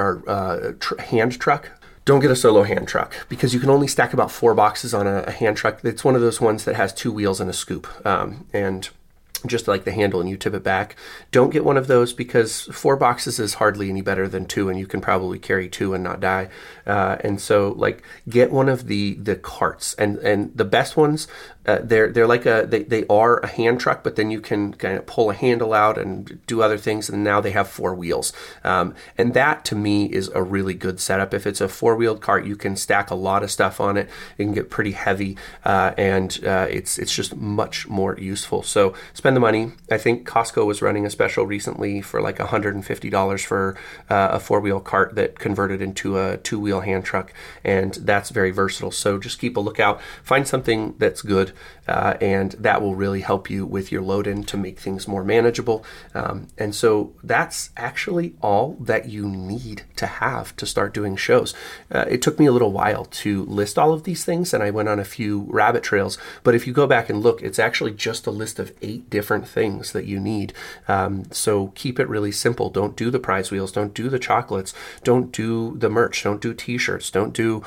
or hand truck. Don't get a solo hand truck, because you can only stack about 4 boxes on a hand truck. It's one of those ones that has 2 wheels and a scoop, and just like the handle, and you tip it back. Don't get one of those, because 4 boxes is hardly any better than 2, and you can probably carry 2 and not die. And so like, get one of the carts, and the best ones, they're like they are a hand truck, but then you can kind of pull a handle out and do other things, and now they have 4 wheels. And that to me is a really good setup. If it's a 4-wheeled cart, you can stack a lot of stuff on it. It can get pretty heavy, and it's just much more useful. So spend the money. I think Costco was running a special recently for like $150 for a 4-wheel cart that converted into a 2-wheel hand truck, and that's very versatile. So just keep a lookout. Find something that's good, and that will really help you with your load-in to make things more manageable. And so that's actually all that you need to have to start doing shows. It took me a little while to list all of these things, and I went on a few rabbit trails, but if you go back and look, it's actually just a list of 8 different things that you need. So keep it really simple. Don't do the prize wheels. Don't do the chocolates. Don't do the merch. Don't do t-shirts. Don't do,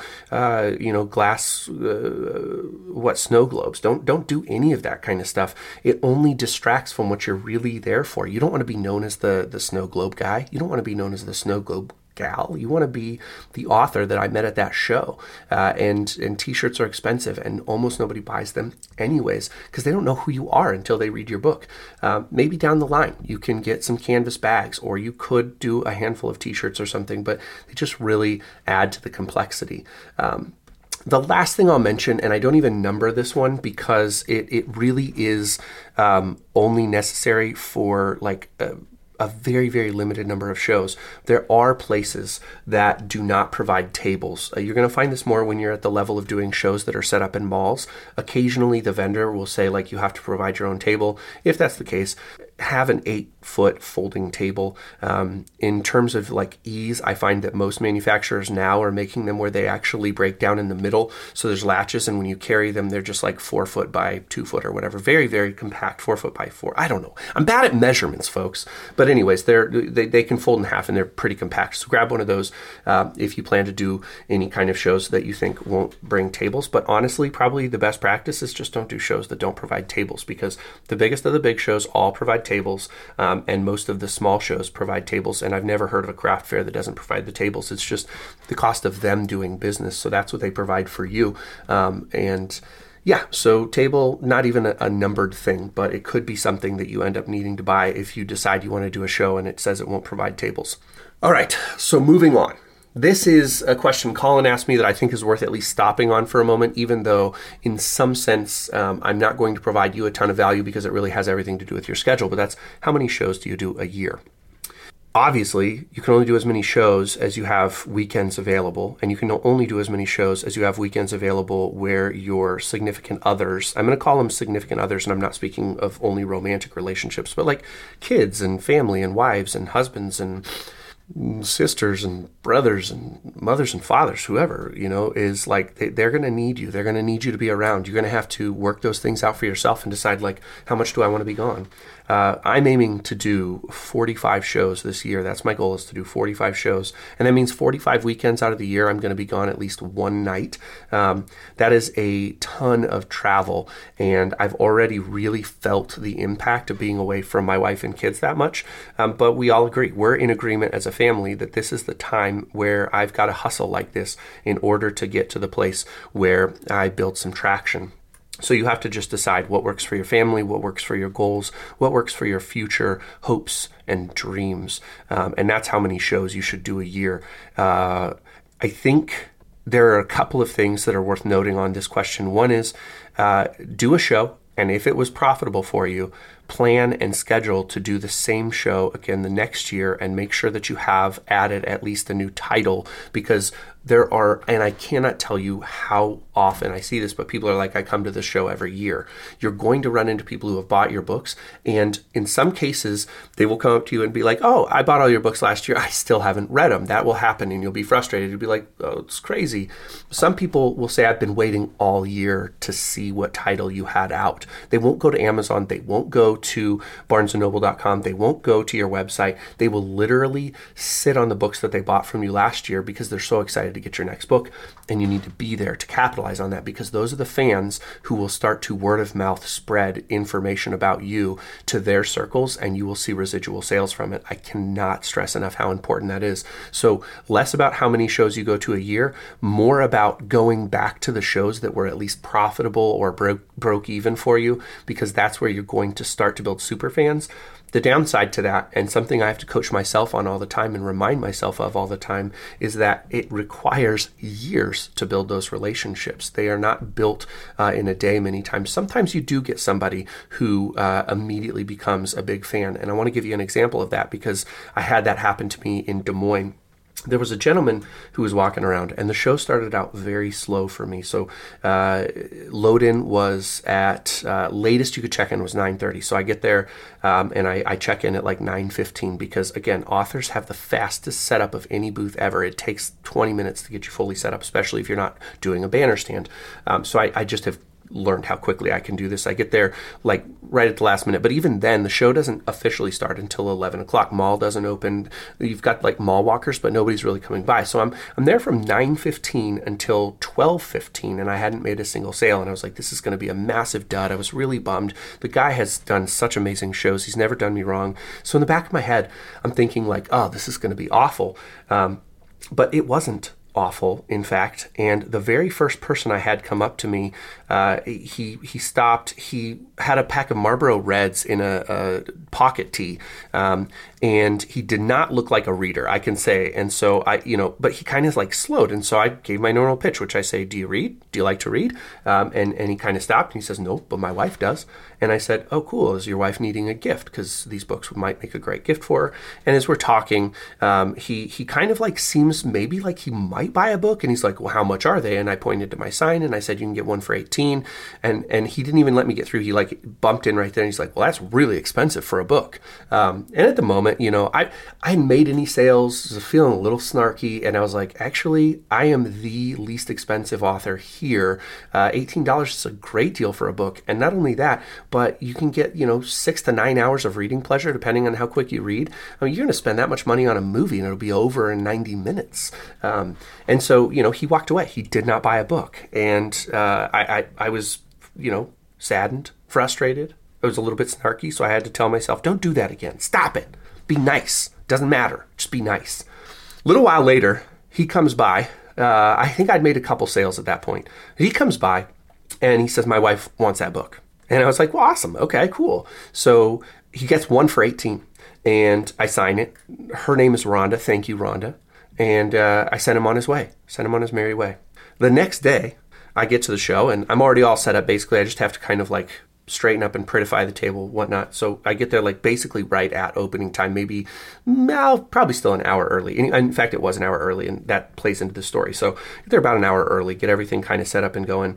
glass, snow globes. Don't do any of that kind of stuff. It only distracts from what you're really there for. You don't want to be known as the snow globe guy. You don't want to be known as the snow globe gal. You want to be the author that I met at that show. And t-shirts are expensive, and almost nobody buys them anyways, because they don't know who you are until they read your book. Maybe down the line you can get some canvas bags, or you could do a handful of t-shirts or something, but they just really add to the complexity. The last thing I'll mention, and I don't even number this one because it really is only necessary for like a very, very limited number of shows. There are places that do not provide tables. You're going to find this more when you're at the level of doing shows that are set up in malls. Occasionally the vendor will say like, you have to provide your own table. If that's the case, have an 8-foot folding table. In terms of like ease, I find that most manufacturers now are making them where they actually break down in the middle. So there's latches, and when you carry them, they're just like 4 foot by 2 foot or whatever. Very, very compact, 4 foot by 4. I don't know. I'm bad at measurements, folks. But anyways, they can fold in half, and they're pretty compact. So grab one of those if you plan to do any kind of shows that you think won't bring tables. But honestly, probably the best practice is just don't do shows that don't provide tables, because the biggest of the big shows all provide tables, and most of the small shows provide tables, and I've never heard of a craft fair that doesn't provide the tables. It's just the cost of them doing business, so that's what they provide for you. So table, not even a numbered thing, but it could be something that you end up needing to buy if you decide you want to do a show and it says it won't provide tables. All right, so moving on. This is a question Colin asked me that I think is worth at least stopping on for a moment, even though in some sense I'm not going to provide you a ton of value because it really has everything to do with your schedule, but that's how many shows do you do a year? Obviously, you can only do as many shows as you have weekends available, and you can only do as many shows as you have weekends available where your significant others, I'm going to call them significant others, and I'm not speaking of only romantic relationships, but like kids and family and wives and husbands and sisters and brothers and mothers and fathers, whoever, is like, they're going to need you. They're going to need you to be around. You're going to have to work those things out for yourself and decide like, how much do I want to be gone? I'm aiming to do 45 shows this year. That's my goal, is to do 45 shows. And that means 45 weekends out of the year, I'm going to be gone at least one night. That is a ton of travel. And I've already really felt the impact of being away from my wife and kids that much. But we all agree, we're in agreement as a family that this is the time where I've got to hustle like this in order to get to the place where I build some traction. So you have to just decide what works for your family, what works for your goals, what works for your future hopes and dreams. And that's how many shows you should do a year. I think there are a couple of things that are worth noting on this question. One is do a show, and if it was profitable for you, plan and schedule to do the same show again the next year, and make sure that you have added at least a new title, because there are, and I cannot tell you how often I see this, but people are like, I come to this show every year. You're going to run into people who have bought your books, and in some cases, they will come up to you and be like, oh, I bought all your books last year. I still haven't read them. That will happen, and you'll be frustrated. You'll be like, oh, it's crazy. Some people will say, I've been waiting all year to see what title you had out. They won't go to Amazon. They won't go to barnesandnoble.com. They won't go to your website. They will literally sit on the books that they bought from you last year because they're so excited to get your next book, and you need to be there to capitalize on that, because those are the fans who will start to word of mouth spread information about you to their circles, and you will see residual sales from it. I cannot stress enough how important that is. So less about how many shows you go to a year, more about going back to the shows that were at least profitable or broke even for you, because that's where you're going to start to build super fans. The downside to that, and something I have to coach myself on all the time and remind myself of all the time, is that it requires years to build those relationships. They are not built in a day many times. Sometimes you do get somebody who immediately becomes a big fan. And I want to give you an example of that, because I had that happen to me in Des Moines. There was a gentleman who was walking around, and the show started out very slow for me. So load-in was at, latest you could check in was 9:30. So I get there and I check in at like 9:15, because, again, authors have the fastest setup of any booth ever. It takes 20 minutes to get you fully set up, especially if you're not doing a banner stand. So I just have learned how quickly I can do this. I get there like right at the last minute, but even then the show doesn't officially start until 11 o'clock. Mall doesn't open. You've got like mall walkers, but nobody's really coming by. So I'm there from 9:15 until 12:15, and I hadn't made a single sale. And I was like, this is going to be a massive dud. I was really bummed. The guy has done such amazing shows. He's never done me wrong. So in the back of my head, I'm thinking like, oh, this is going to be awful. But it wasn't awful, in fact. And the very first person I had come up to me, he stopped. He had a pack of Marlboro Reds in a pocket tee, and he did not look like a reader, I can say. And so but he kind of like slowed, and so I gave my normal pitch, which I say, "Do you read? Do you like to read?" And he kind of stopped, and he says, "No, but my wife does." And I said, "Oh, cool. Is your wife needing a gift? Because these books might make a great gift for her." And as we're talking, he kind of like seems maybe like he might buy a book, and he's like, "Well, how much are they?" And I pointed to my sign, and I said, "You can get one for $18." And he didn't even let me get through. He like bumped in right there, and he's like, "Well, that's really expensive for a book." And at the moment, I hadn't made any sales, was feeling a little snarky, and I was like, actually, I am the least expensive author here. $18 is a great deal for a book. And not only that, but you can get, 6 to 9 hours of reading pleasure, depending on how quick you read. I mean, you're going to spend that much money on a movie, and it'll be over in 90 minutes. And so, he walked away. He did not buy a book. And I was, saddened, frustrated. I was a little bit snarky, so I had to tell myself, don't do that again. Stop it. Be nice. Doesn't matter. Just be nice. A little while later, he comes by. I think I'd made a couple sales at that point. He comes by, and he says, my wife wants that book. And I was like, well, awesome. Okay, cool. So he gets one for $18, and I sign it. Her name is Rhonda. Thank you, Rhonda. And I sent him on his way. Sent him on his merry way. The next day, I get to the show, and I'm already all set up. Basically, I just have to kind of like straighten up and prettify the table, whatnot. So I get there like basically right at opening time, maybe, probably still an hour early. In fact, it was an hour early, and that plays into the story. So I get there about an hour early, get everything kind of set up and going.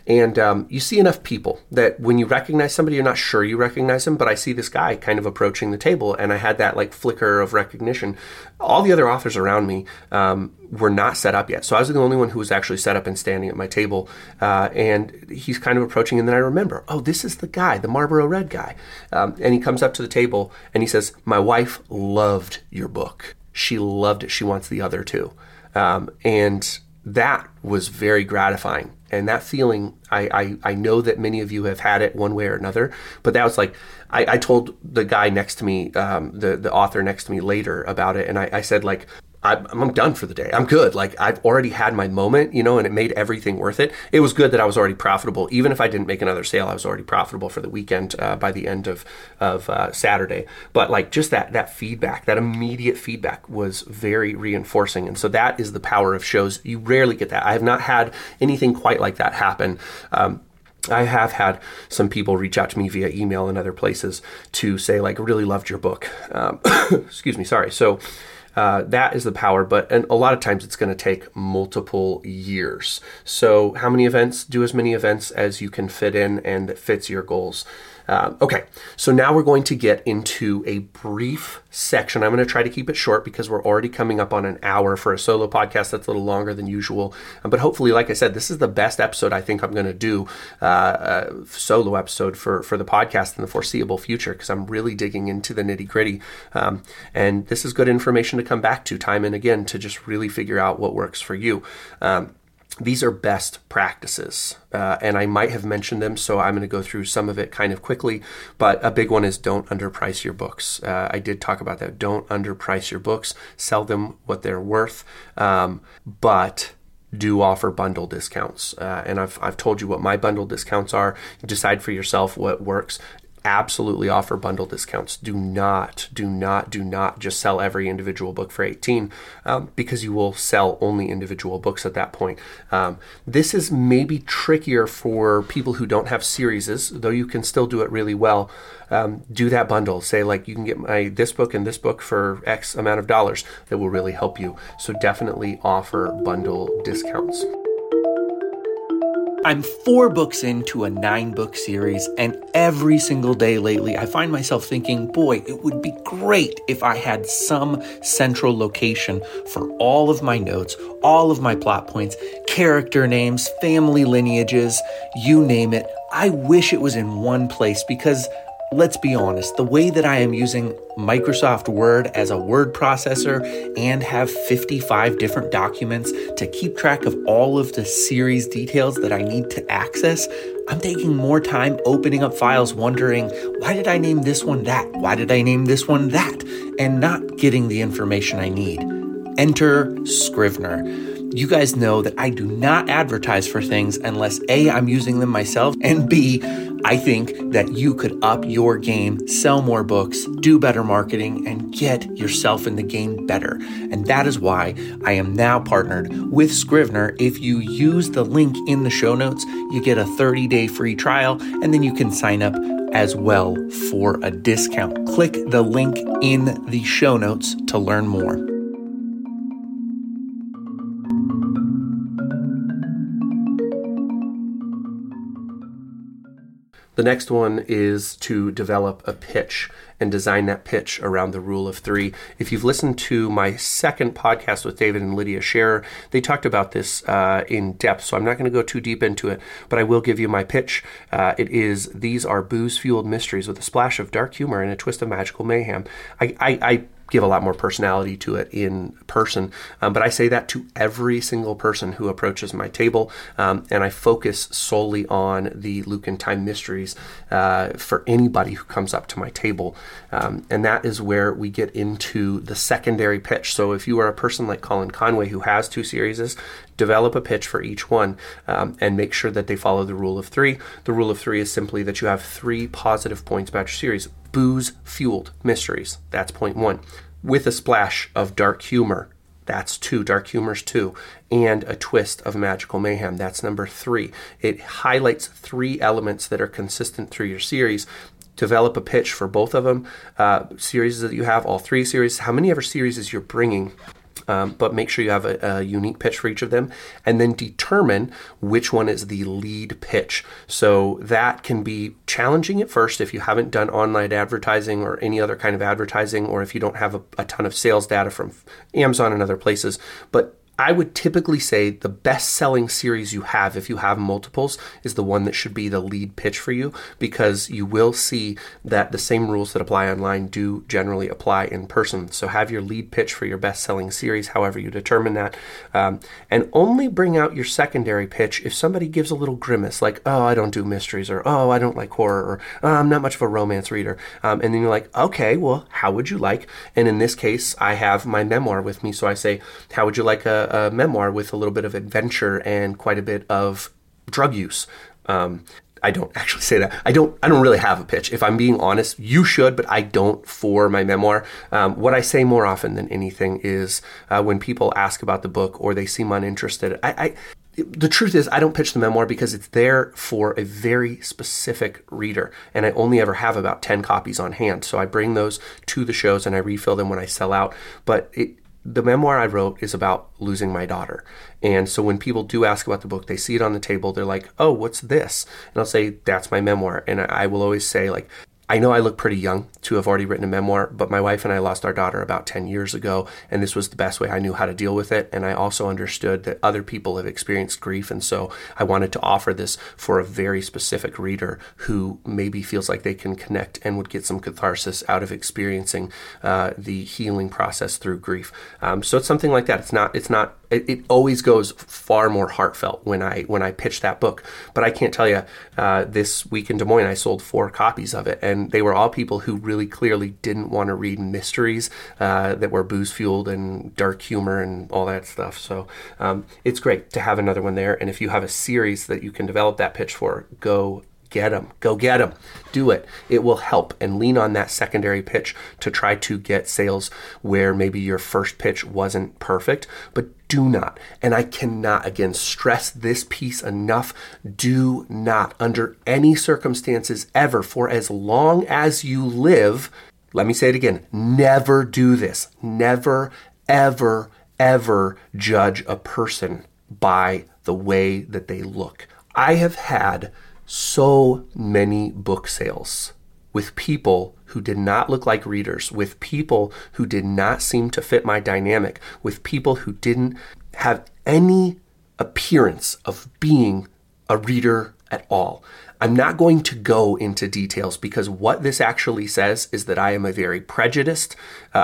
And you see enough people that when you recognize somebody, you're not sure you recognize them, but I see this guy kind of approaching the table, and I had that like flicker of recognition. All the other authors around me were not set up yet. So I was the only one who was actually set up and standing at my table. And he's kind of approaching, and then I remember, oh, this is the guy, the Marlboro Red guy. And he comes up to the table and he says, "My wife loved your book. She loved it. She wants the other two." And that was very gratifying. And that feeling, I know that many of you have had it one way or another, but that was like, I told the guy next to me, the author next to me later about it. And I said, like, I'm done for the day. I'm good. Like, I've already had my moment, and it made everything worth it. It was good that I was already profitable. Even if I didn't make another sale, I was already profitable for the weekend by the end of Saturday. But like just that feedback, that immediate feedback was very reinforcing. And so that is the power of shows. You rarely get that. I have not had anything quite like that happen. I have had some people reach out to me via email and other places to say, like, really loved your book. Excuse me. Sorry. So that is the power, and a lot of times it's going to take multiple years. So how many events? Do as many events as you can fit in and that fits your goals. Okay, so now we're going to get into a brief section. I'm going to try to keep it short because we're already coming up on an hour for a solo podcast. That's a little longer than usual. But hopefully, like I said, this is the best episode I think I'm going to do, solo episode for the podcast in the foreseeable future, because I'm really digging into the nitty gritty. And this is good information to come back to time and again to just really figure out what works for you. These are best practices, and I might have mentioned them, so I'm going to go through some of it kind of quickly, but a big one is don't underprice your books. I did talk about that. Don't underprice your books. Sell them what they're worth, but do offer bundle discounts. And I've told you what my bundle discounts are. Decide for yourself what works. Absolutely offer bundle discounts. Do not just sell every individual book for $18 because you will sell only individual books at that point. This is maybe trickier for people who don't have series, though you can still do it really well. Do that bundle. Say, like, you can get this book and this book for X amount of dollars. That will really help you. So definitely offer bundle discounts. I'm 4 books into a 9-book series, and every single day lately, I find myself thinking, boy, it would be great if I had some central location for all of my notes, all of my plot points, character names, family lineages, you name it. I wish it was in one place because, let's be honest, the way that I am using Microsoft Word as a word processor and have 55 different documents to keep track of all of the series details that I need to access, I'm taking more time opening up files wondering, why did I name this one that? Why did I name this one that? And not getting the information I need. Enter Scrivener. You guys know that I do not advertise for things unless A, I'm using them myself, and B, I think that you could up your game, sell more books, do better marketing, and get yourself in the game better. And that is why I am now partnered with Scrivener. If you use the link in the show notes, you get a 30-day free trial, and then you can sign up as well for a discount. Click the link in the show notes to learn more. The next one is to develop a pitch and design that pitch around the rule of 3. If you've listened to my second podcast with David and Lydia Scherer, they talked about this in depth, so I'm not going to go too deep into it, but I will give you my pitch. These are booze-fueled mysteries with a splash of dark humor and a twist of magical mayhem. I give a lot more personality to it in person, but I say that to every single person who approaches my table, and I focus solely on the Lucan Time mysteries for anybody who comes up to my table, and that is where we get into the secondary pitch. So if you are a person like Colin Conway who has 2 series, develop a pitch for each one and make sure that they follow the rule of 3. The rule of 3 is simply that you have 3 positive points about your series. Booze-fueled mysteries, that's point 1. With a splash of dark humor, that's 2. Dark humor's 2. And a twist of magical mayhem, that's number 3. It highlights 3 elements that are consistent through your series. Develop a pitch for both of them. Series that you have, all 3 series, how many ever series you're bringing. but make sure you have a unique pitch for each of them, and then determine which one is the lead pitch. So that can be challenging at first if you haven't done online advertising or any other kind of advertising, or if you don't have a ton of sales data from Amazon and other places. But I would typically say the best-selling series you have, if you have multiples, is the one that should be the lead pitch for you, because you will see that the same rules that apply online do generally apply in person. So have your lead pitch for your best-selling series, however you determine that, and only bring out your secondary pitch if somebody gives a little grimace, like, oh, I don't do mysteries, or oh, I don't like horror, or oh, I'm not much of a romance reader. And then you're like, okay, well, how would you like? And in this case, I have my memoir with me, so I say, how would you like a memoir with a little bit of adventure and quite a bit of drug use? I don't actually say that. I don't really have a pitch. If I'm being honest, you should, but I don't for my memoir. What I say more often than anything is when people ask about the book or they seem uninterested, the truth is I don't pitch the memoir because it's there for a very specific reader, and I only ever have about 10 copies on hand. So I bring those to the shows and I refill them when I sell out. But the memoir I wrote is about losing my daughter. And so when people do ask about the book, they see it on the table, they're like, oh, what's this? And I'll say, that's my memoir. And I will always say, like, I know I look pretty young to have already written a memoir, but my wife and I lost our daughter about 10 years ago, and this was the best way I knew how to deal with it. And I also understood that other people have experienced grief, and so I wanted to offer this for a very specific reader who maybe feels like they can connect and would get some catharsis out of experiencing the healing process through grief. So it's something like that. It always goes far more heartfelt when I pitch that book. But I can't tell you, this week in Des Moines, I sold 4 copies of it, and they were all people who really clearly didn't want to read mysteries that were booze-fueled and dark humor and all that stuff. So it's great to have another one there. And if you have a series that you can develop that pitch for, go get them. Go get them. Do it. It will help, and lean on that secondary pitch to try to get sales where maybe your first pitch wasn't perfect. But do not, and I cannot again stress this piece enough, do not, under any circumstances ever, for as long as you live, let me say it again, never do this. Never, ever, ever judge a person by the way that they look. I have had so many book sales with people who did not look like readers, with people who did not seem to fit my dynamic, with people who didn't have any appearance of being a reader at all. I'm not going to go into details because what this actually says is that I am a very prejudiced,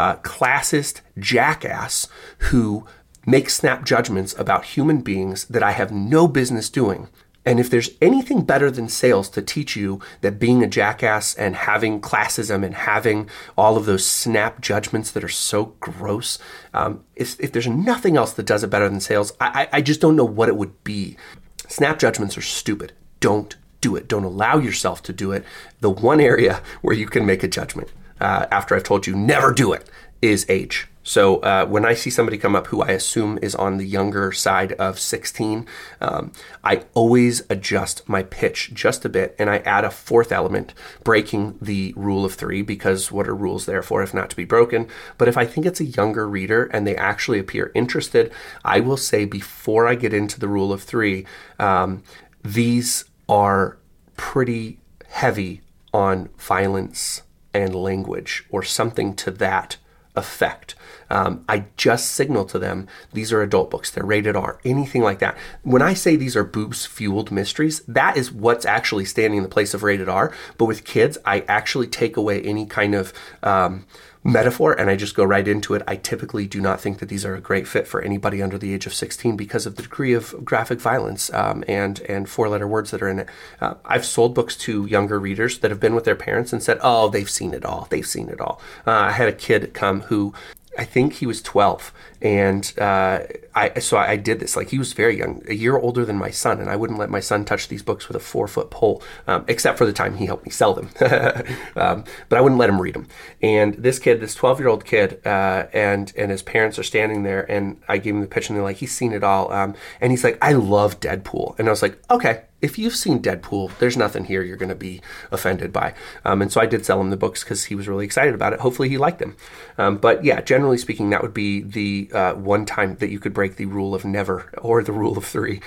classist jackass who makes snap judgments about human beings that I have no business doing. And if there's anything better than sales to teach you that being a jackass and having classism and having all of those snap judgments that are so gross, if there's nothing else that does it better than sales, I just don't know what it would be. Snap judgments are stupid. Don't do it. Don't allow yourself to do it. The one area where you can make a judgment, after I've told you never do it, is age. So when I see somebody come up who I assume is on the younger side of 16, I always adjust my pitch just a bit, and I add a 4th element, breaking the rule of 3, because what are rules there for if not to be broken? But if I think it's a younger reader and they actually appear interested, I will say before I get into the rule of 3, these are pretty heavy on violence and language or something to that effect. I just signal to them, these are adult books, they're rated R, anything like that. When I say these are boobs-fueled mysteries, that is what's actually standing in the place of rated R. But with kids, I actually take away any kind of metaphor and I just go right into it. I typically do not think that these are a great fit for anybody under the age of 16 because of the degree of graphic violence and 4-letter words that are in it. I've sold books to younger readers that have been with their parents and said, oh, they've seen it all. They've seen it all. I had a kid come who, I think he was 12, and I did this. Like, he was very young, a year older than my son, and I wouldn't let my son touch these books with a 4-foot pole, except for the time he helped me sell them. But I wouldn't let him read them. And this kid, this 12-year-old kid, and his parents are standing there, and I gave him the pitch, and they're like, he's seen it all. And he's like, I love Deadpool. And I was like, okay, if you've seen Deadpool, there's nothing here you're going to be offended by. And so I did sell him the books because he was really excited about it. Hopefully he liked them. But yeah, generally speaking, that would be the one time that you could break the rule of never or the rule of 3.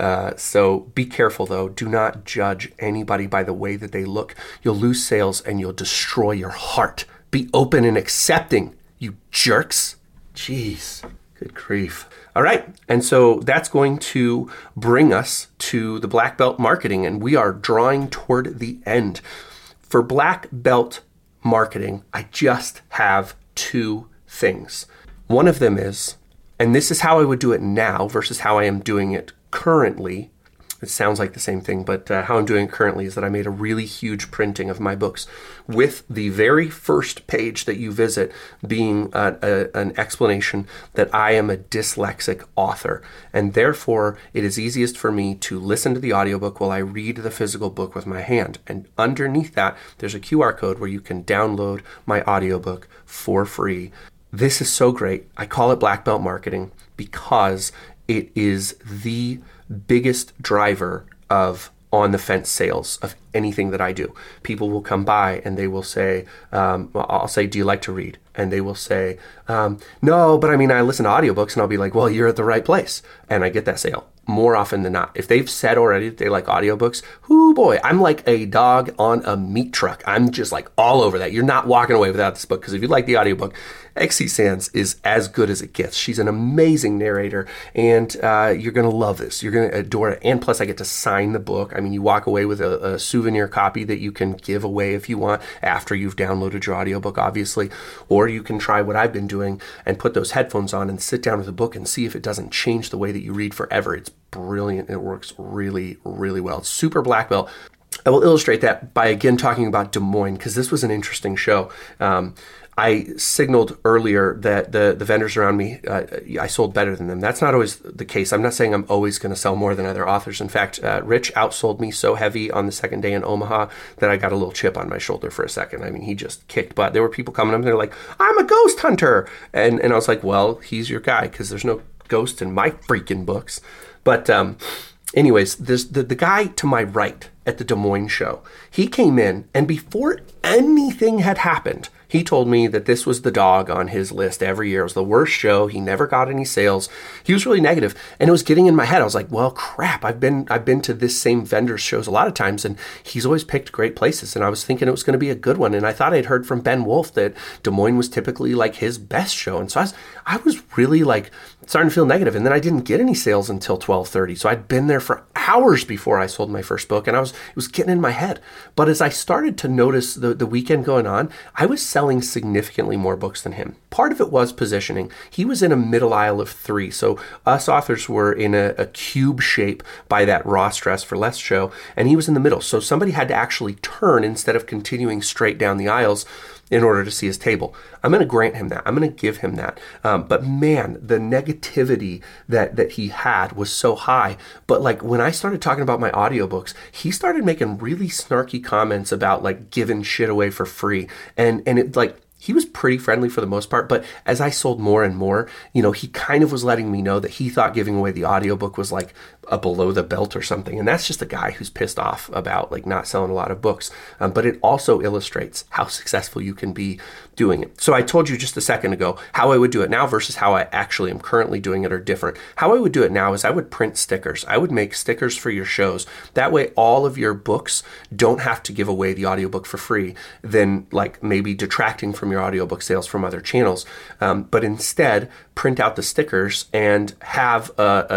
So be careful, though. Do not judge anybody by the way that they look. You'll lose sales and you'll destroy your heart. Be open and accepting, you jerks. Jeez, good grief. All right, and so that's going to bring us to the black belt marketing, and we are drawing toward the end. For black belt marketing, I just have 2 things. One of them is, and this is how I would do it now versus how I am doing it currently. It sounds like the same thing, but how I'm doing it currently is that I made a really huge printing of my books with the very first page that you visit being an explanation that I am a dyslexic author. And therefore, it is easiest for me to listen to the audiobook while I read the physical book with my hand. And underneath that, there's a QR code where you can download my audiobook for free. This is so great. I call it black belt marketing because it is the biggest driver of on-the-fence sales of anything that I do. People will come by and they will say, I'll say, do you like to read? And they will say, no, but I mean, I listen to audiobooks. And I'll be like, well, you're at the right place. And I get that sale more often than not. If they've said already that they like audiobooks, whoo boy, I'm like a dog on a meat truck. I'm just like all over that. You're not walking away without this book, because if you like the audiobook, X.C. Sands is as good as it gets. She's an amazing narrator, and you're going to love this. You're going to adore it. And plus, I get to sign the book. I mean, you walk away with a souvenir copy that you can give away if you want after you've downloaded your audiobook, obviously. Or you can try what I've been doing and put those headphones on and sit down with the book and see if it doesn't change the way that you read forever. It's brilliant. It works really, really well. It's super black belt. I will illustrate that by again talking about Des Moines, because this was an interesting show. I signaled earlier that the vendors around me, I sold better than them. That's not always the case. I'm not saying I'm always going to sell more than other authors. In fact, Rich outsold me so heavy on the second day in Omaha that I got a little chip on my shoulder for a second. I mean, he just kicked butt. There were people coming up and they're like, I'm a ghost hunter. And I was like, well, he's your guy, because there's no ghost in my freaking books. But anyways, there's the guy to my right at the Des Moines show. He came in, and before anything had happened, he told me that this was the dog on his list every year. It was the worst show. He never got any sales. He was really negative, and it was getting in my head. I was like, well, crap. I've been to this same vendor's shows a lot of times, and he's always picked great places, and I was thinking it was going to be a good one. And I thought I'd heard from Ben Wolf that Des Moines was typically like his best show. And so I was really like starting to feel negative. And then I didn't get any sales until 12:30. So I'd been there for hours before I sold my first book, and it was getting in my head. But as I started to notice the weekend going on, I was selling significantly more books than him. Part of it was positioning. He was in a middle aisle of 3. So us authors were in a cube shape by that Raw Stress for Less show, and he was in the middle. So somebody had to actually turn instead of continuing straight down the aisles in order to see his table. I'm going to grant him that. I'm going to give him that. But man, the negativity that he had was so high. But like when I started talking about my audiobooks, he started making really snarky comments about like giving shit away for free. And it like, he was pretty friendly for the most part, but as I sold more and more, he kind of was letting me know that he thought giving away the audiobook was like a below the belt or something. And that's just a guy who's pissed off about like not selling a lot of books. But it also illustrates how successful you can be doing it. So I told you just a second ago how I would do it now versus how I actually am currently doing it are different. How I would do it now is I would print stickers. I would make stickers for your shows. That way all of your books don't have to give away the audiobook for free, then like maybe detracting from your audiobook sales from other channels. But instead print out the stickers and have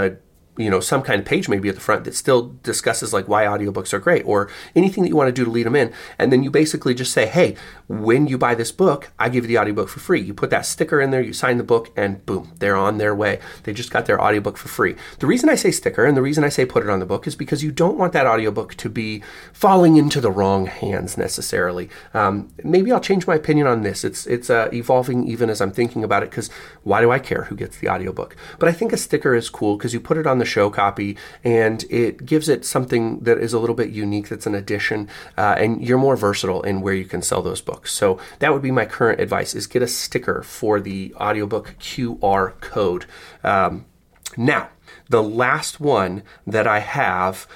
some kind of page maybe at the front that still discusses like why audiobooks are great or anything that you want to do to lead them in. And then you basically just say, hey, when you buy this book, I give you the audiobook for free. You put that sticker in there, you sign the book, and boom, they're on their way. They just got their audiobook for free. The reason I say sticker and the reason I say put it on the book is because you don't want that audiobook to be falling into the wrong hands necessarily. Maybe I'll change my opinion on this. It's evolving even as I'm thinking about it, because why do I care who gets the audiobook? But I think a sticker is cool because you put it on the show copy and it gives it something that is a little bit unique, that's an addition, and you're more versatile in where you can sell those books. So that would be my current advice, is get a sticker for the audiobook QR code. Now, the last one that I have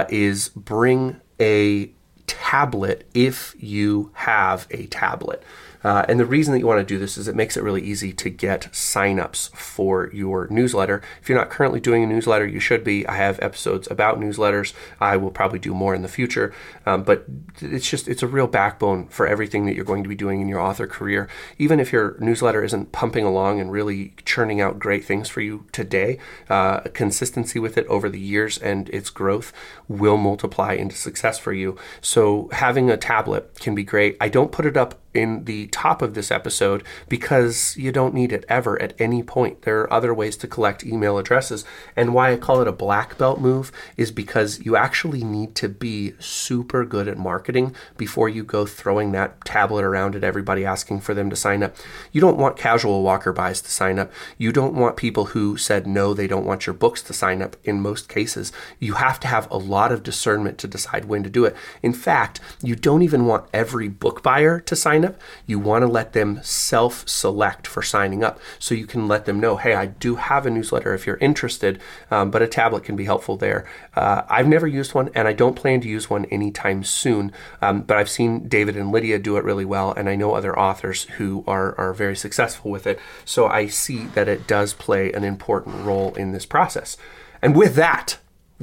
is bring a tablet if you have a tablet. And the reason that you want to do this is it makes it really easy to get signups for your newsletter. If you're not currently doing a newsletter, you should be. I have episodes about newsletters. I will probably do more in the future. But it's a real backbone for everything that you're going to be doing in your author career. Even if your newsletter isn't pumping along and really churning out great things for you today, consistency with it over the years and its growth will multiply into success for you. So having a tablet can be great. I don't put it up in the top of this episode because you don't need it ever at any point. There are other ways to collect email addresses. And why I call it a black belt move is because you actually need to be super good at marketing before you go throwing that tablet around at everybody asking for them to sign up. You don't want casual walker-bys to sign up. You don't want people who said no, they don't want your books to sign up in most cases. You have to have a lot of discernment to decide when to do it. In fact, you don't even want every book buyer to sign up. You want to let them self-select for signing up. So you can let them know, hey, I do have a newsletter if you're interested, but a tablet can be helpful there. I've never used one, and I don't plan to use one anytime soon, but I've seen David and Lydia do it really well, and I know other authors who are very successful with it. So I see that it does play an important role in this process. And with that,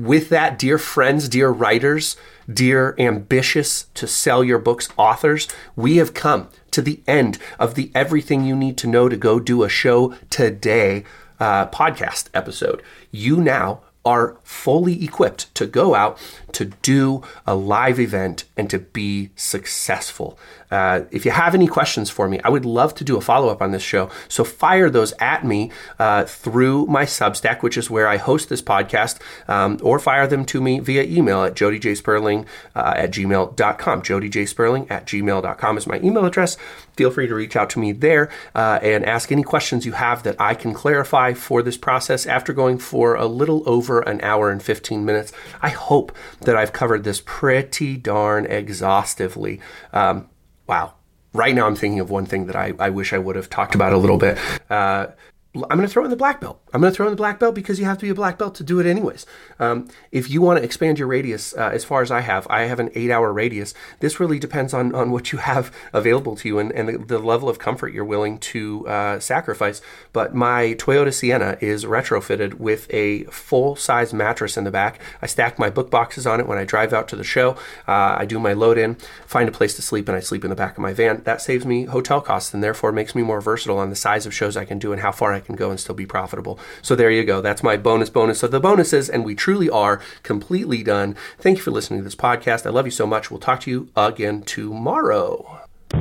dear friends, dear writers, dear ambitious to sell your books authors, we have come to the end of the Everything You Need to Know to Go Do a Show Today podcast episode. You now are fully equipped to go out to do a live event and to be successful. If you have any questions for me, I would love to do a follow-up on this show. So fire those at me through my Substack, which is where I host this podcast, or fire them to me via email at jodyjsperling@gmail.com. jodyjsperling@gmail.com is my email address. Feel free to reach out to me there and ask any questions you have that I can clarify for this process. After going for a little over an hour and 15 minutes, I hope that I've covered this pretty darn exhaustively. Wow. Right now I'm thinking of one thing that I wish I would have talked about a little bit. I'm going to throw in the black belt. I'm going to throw in the black belt because you have to be a black belt to do it anyways. If you want to expand your radius as far as I have an 8-hour radius. This really depends on what you have available to you and the level of comfort you're willing to sacrifice. But my Toyota Sienna is retrofitted with a full-size mattress in the back. I stack my book boxes on it when I drive out to the show. I do my load in, find a place to sleep, and I sleep in the back of my van. That saves me hotel costs and therefore makes me more versatile on the size of shows I can do and how far I can go and still be profitable. So there you go. That's my bonus of the bonuses, and we truly are completely done. Thank you for listening to this podcast. I love you so much. We'll talk to you again tomorrow.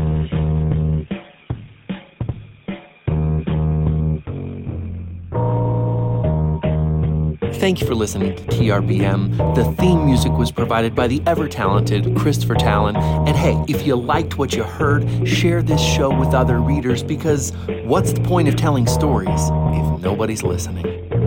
Thank you for listening to TRBM. The theme music was provided by the ever-talented Christopher Talon. And hey, if you liked what you heard, share this show with other readers, because what's the point of telling stories if nobody's listening?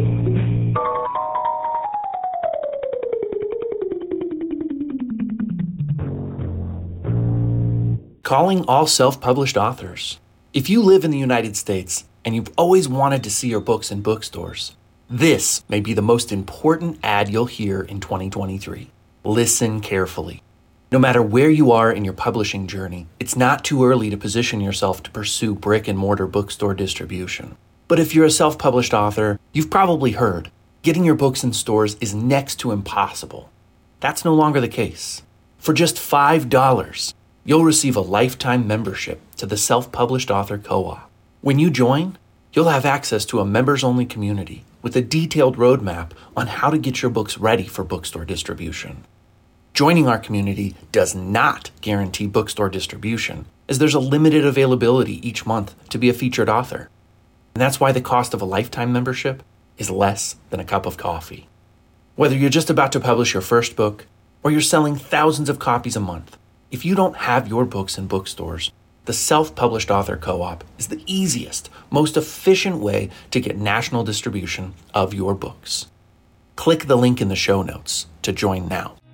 Calling all self-published authors. If you live in the United States and you've always wanted to see your books in bookstores, this may be the most important ad you'll hear in 2023. Listen carefully. No matter where you are in your publishing journey, it's not too early to position yourself to pursue brick and mortar bookstore distribution. But if you're a self-published author, you've probably heard getting your books in stores is next to impossible. That's no longer the case. For just $5, you'll receive a lifetime membership to the Self-Published Author Co-op. When you join, you'll have access to a members-only community with a detailed roadmap on how to get your books ready for bookstore distribution. Joining our community does not guarantee bookstore distribution, as there's a limited availability each month to be a featured author. And that's why the cost of a lifetime membership is less than a cup of coffee. Whether you're just about to publish your first book or you're selling thousands of copies a month, if you don't have your books in bookstores, the Self-Published Author Co-op is the easiest, most efficient way to get national distribution of your books. Click the link in the show notes to join now.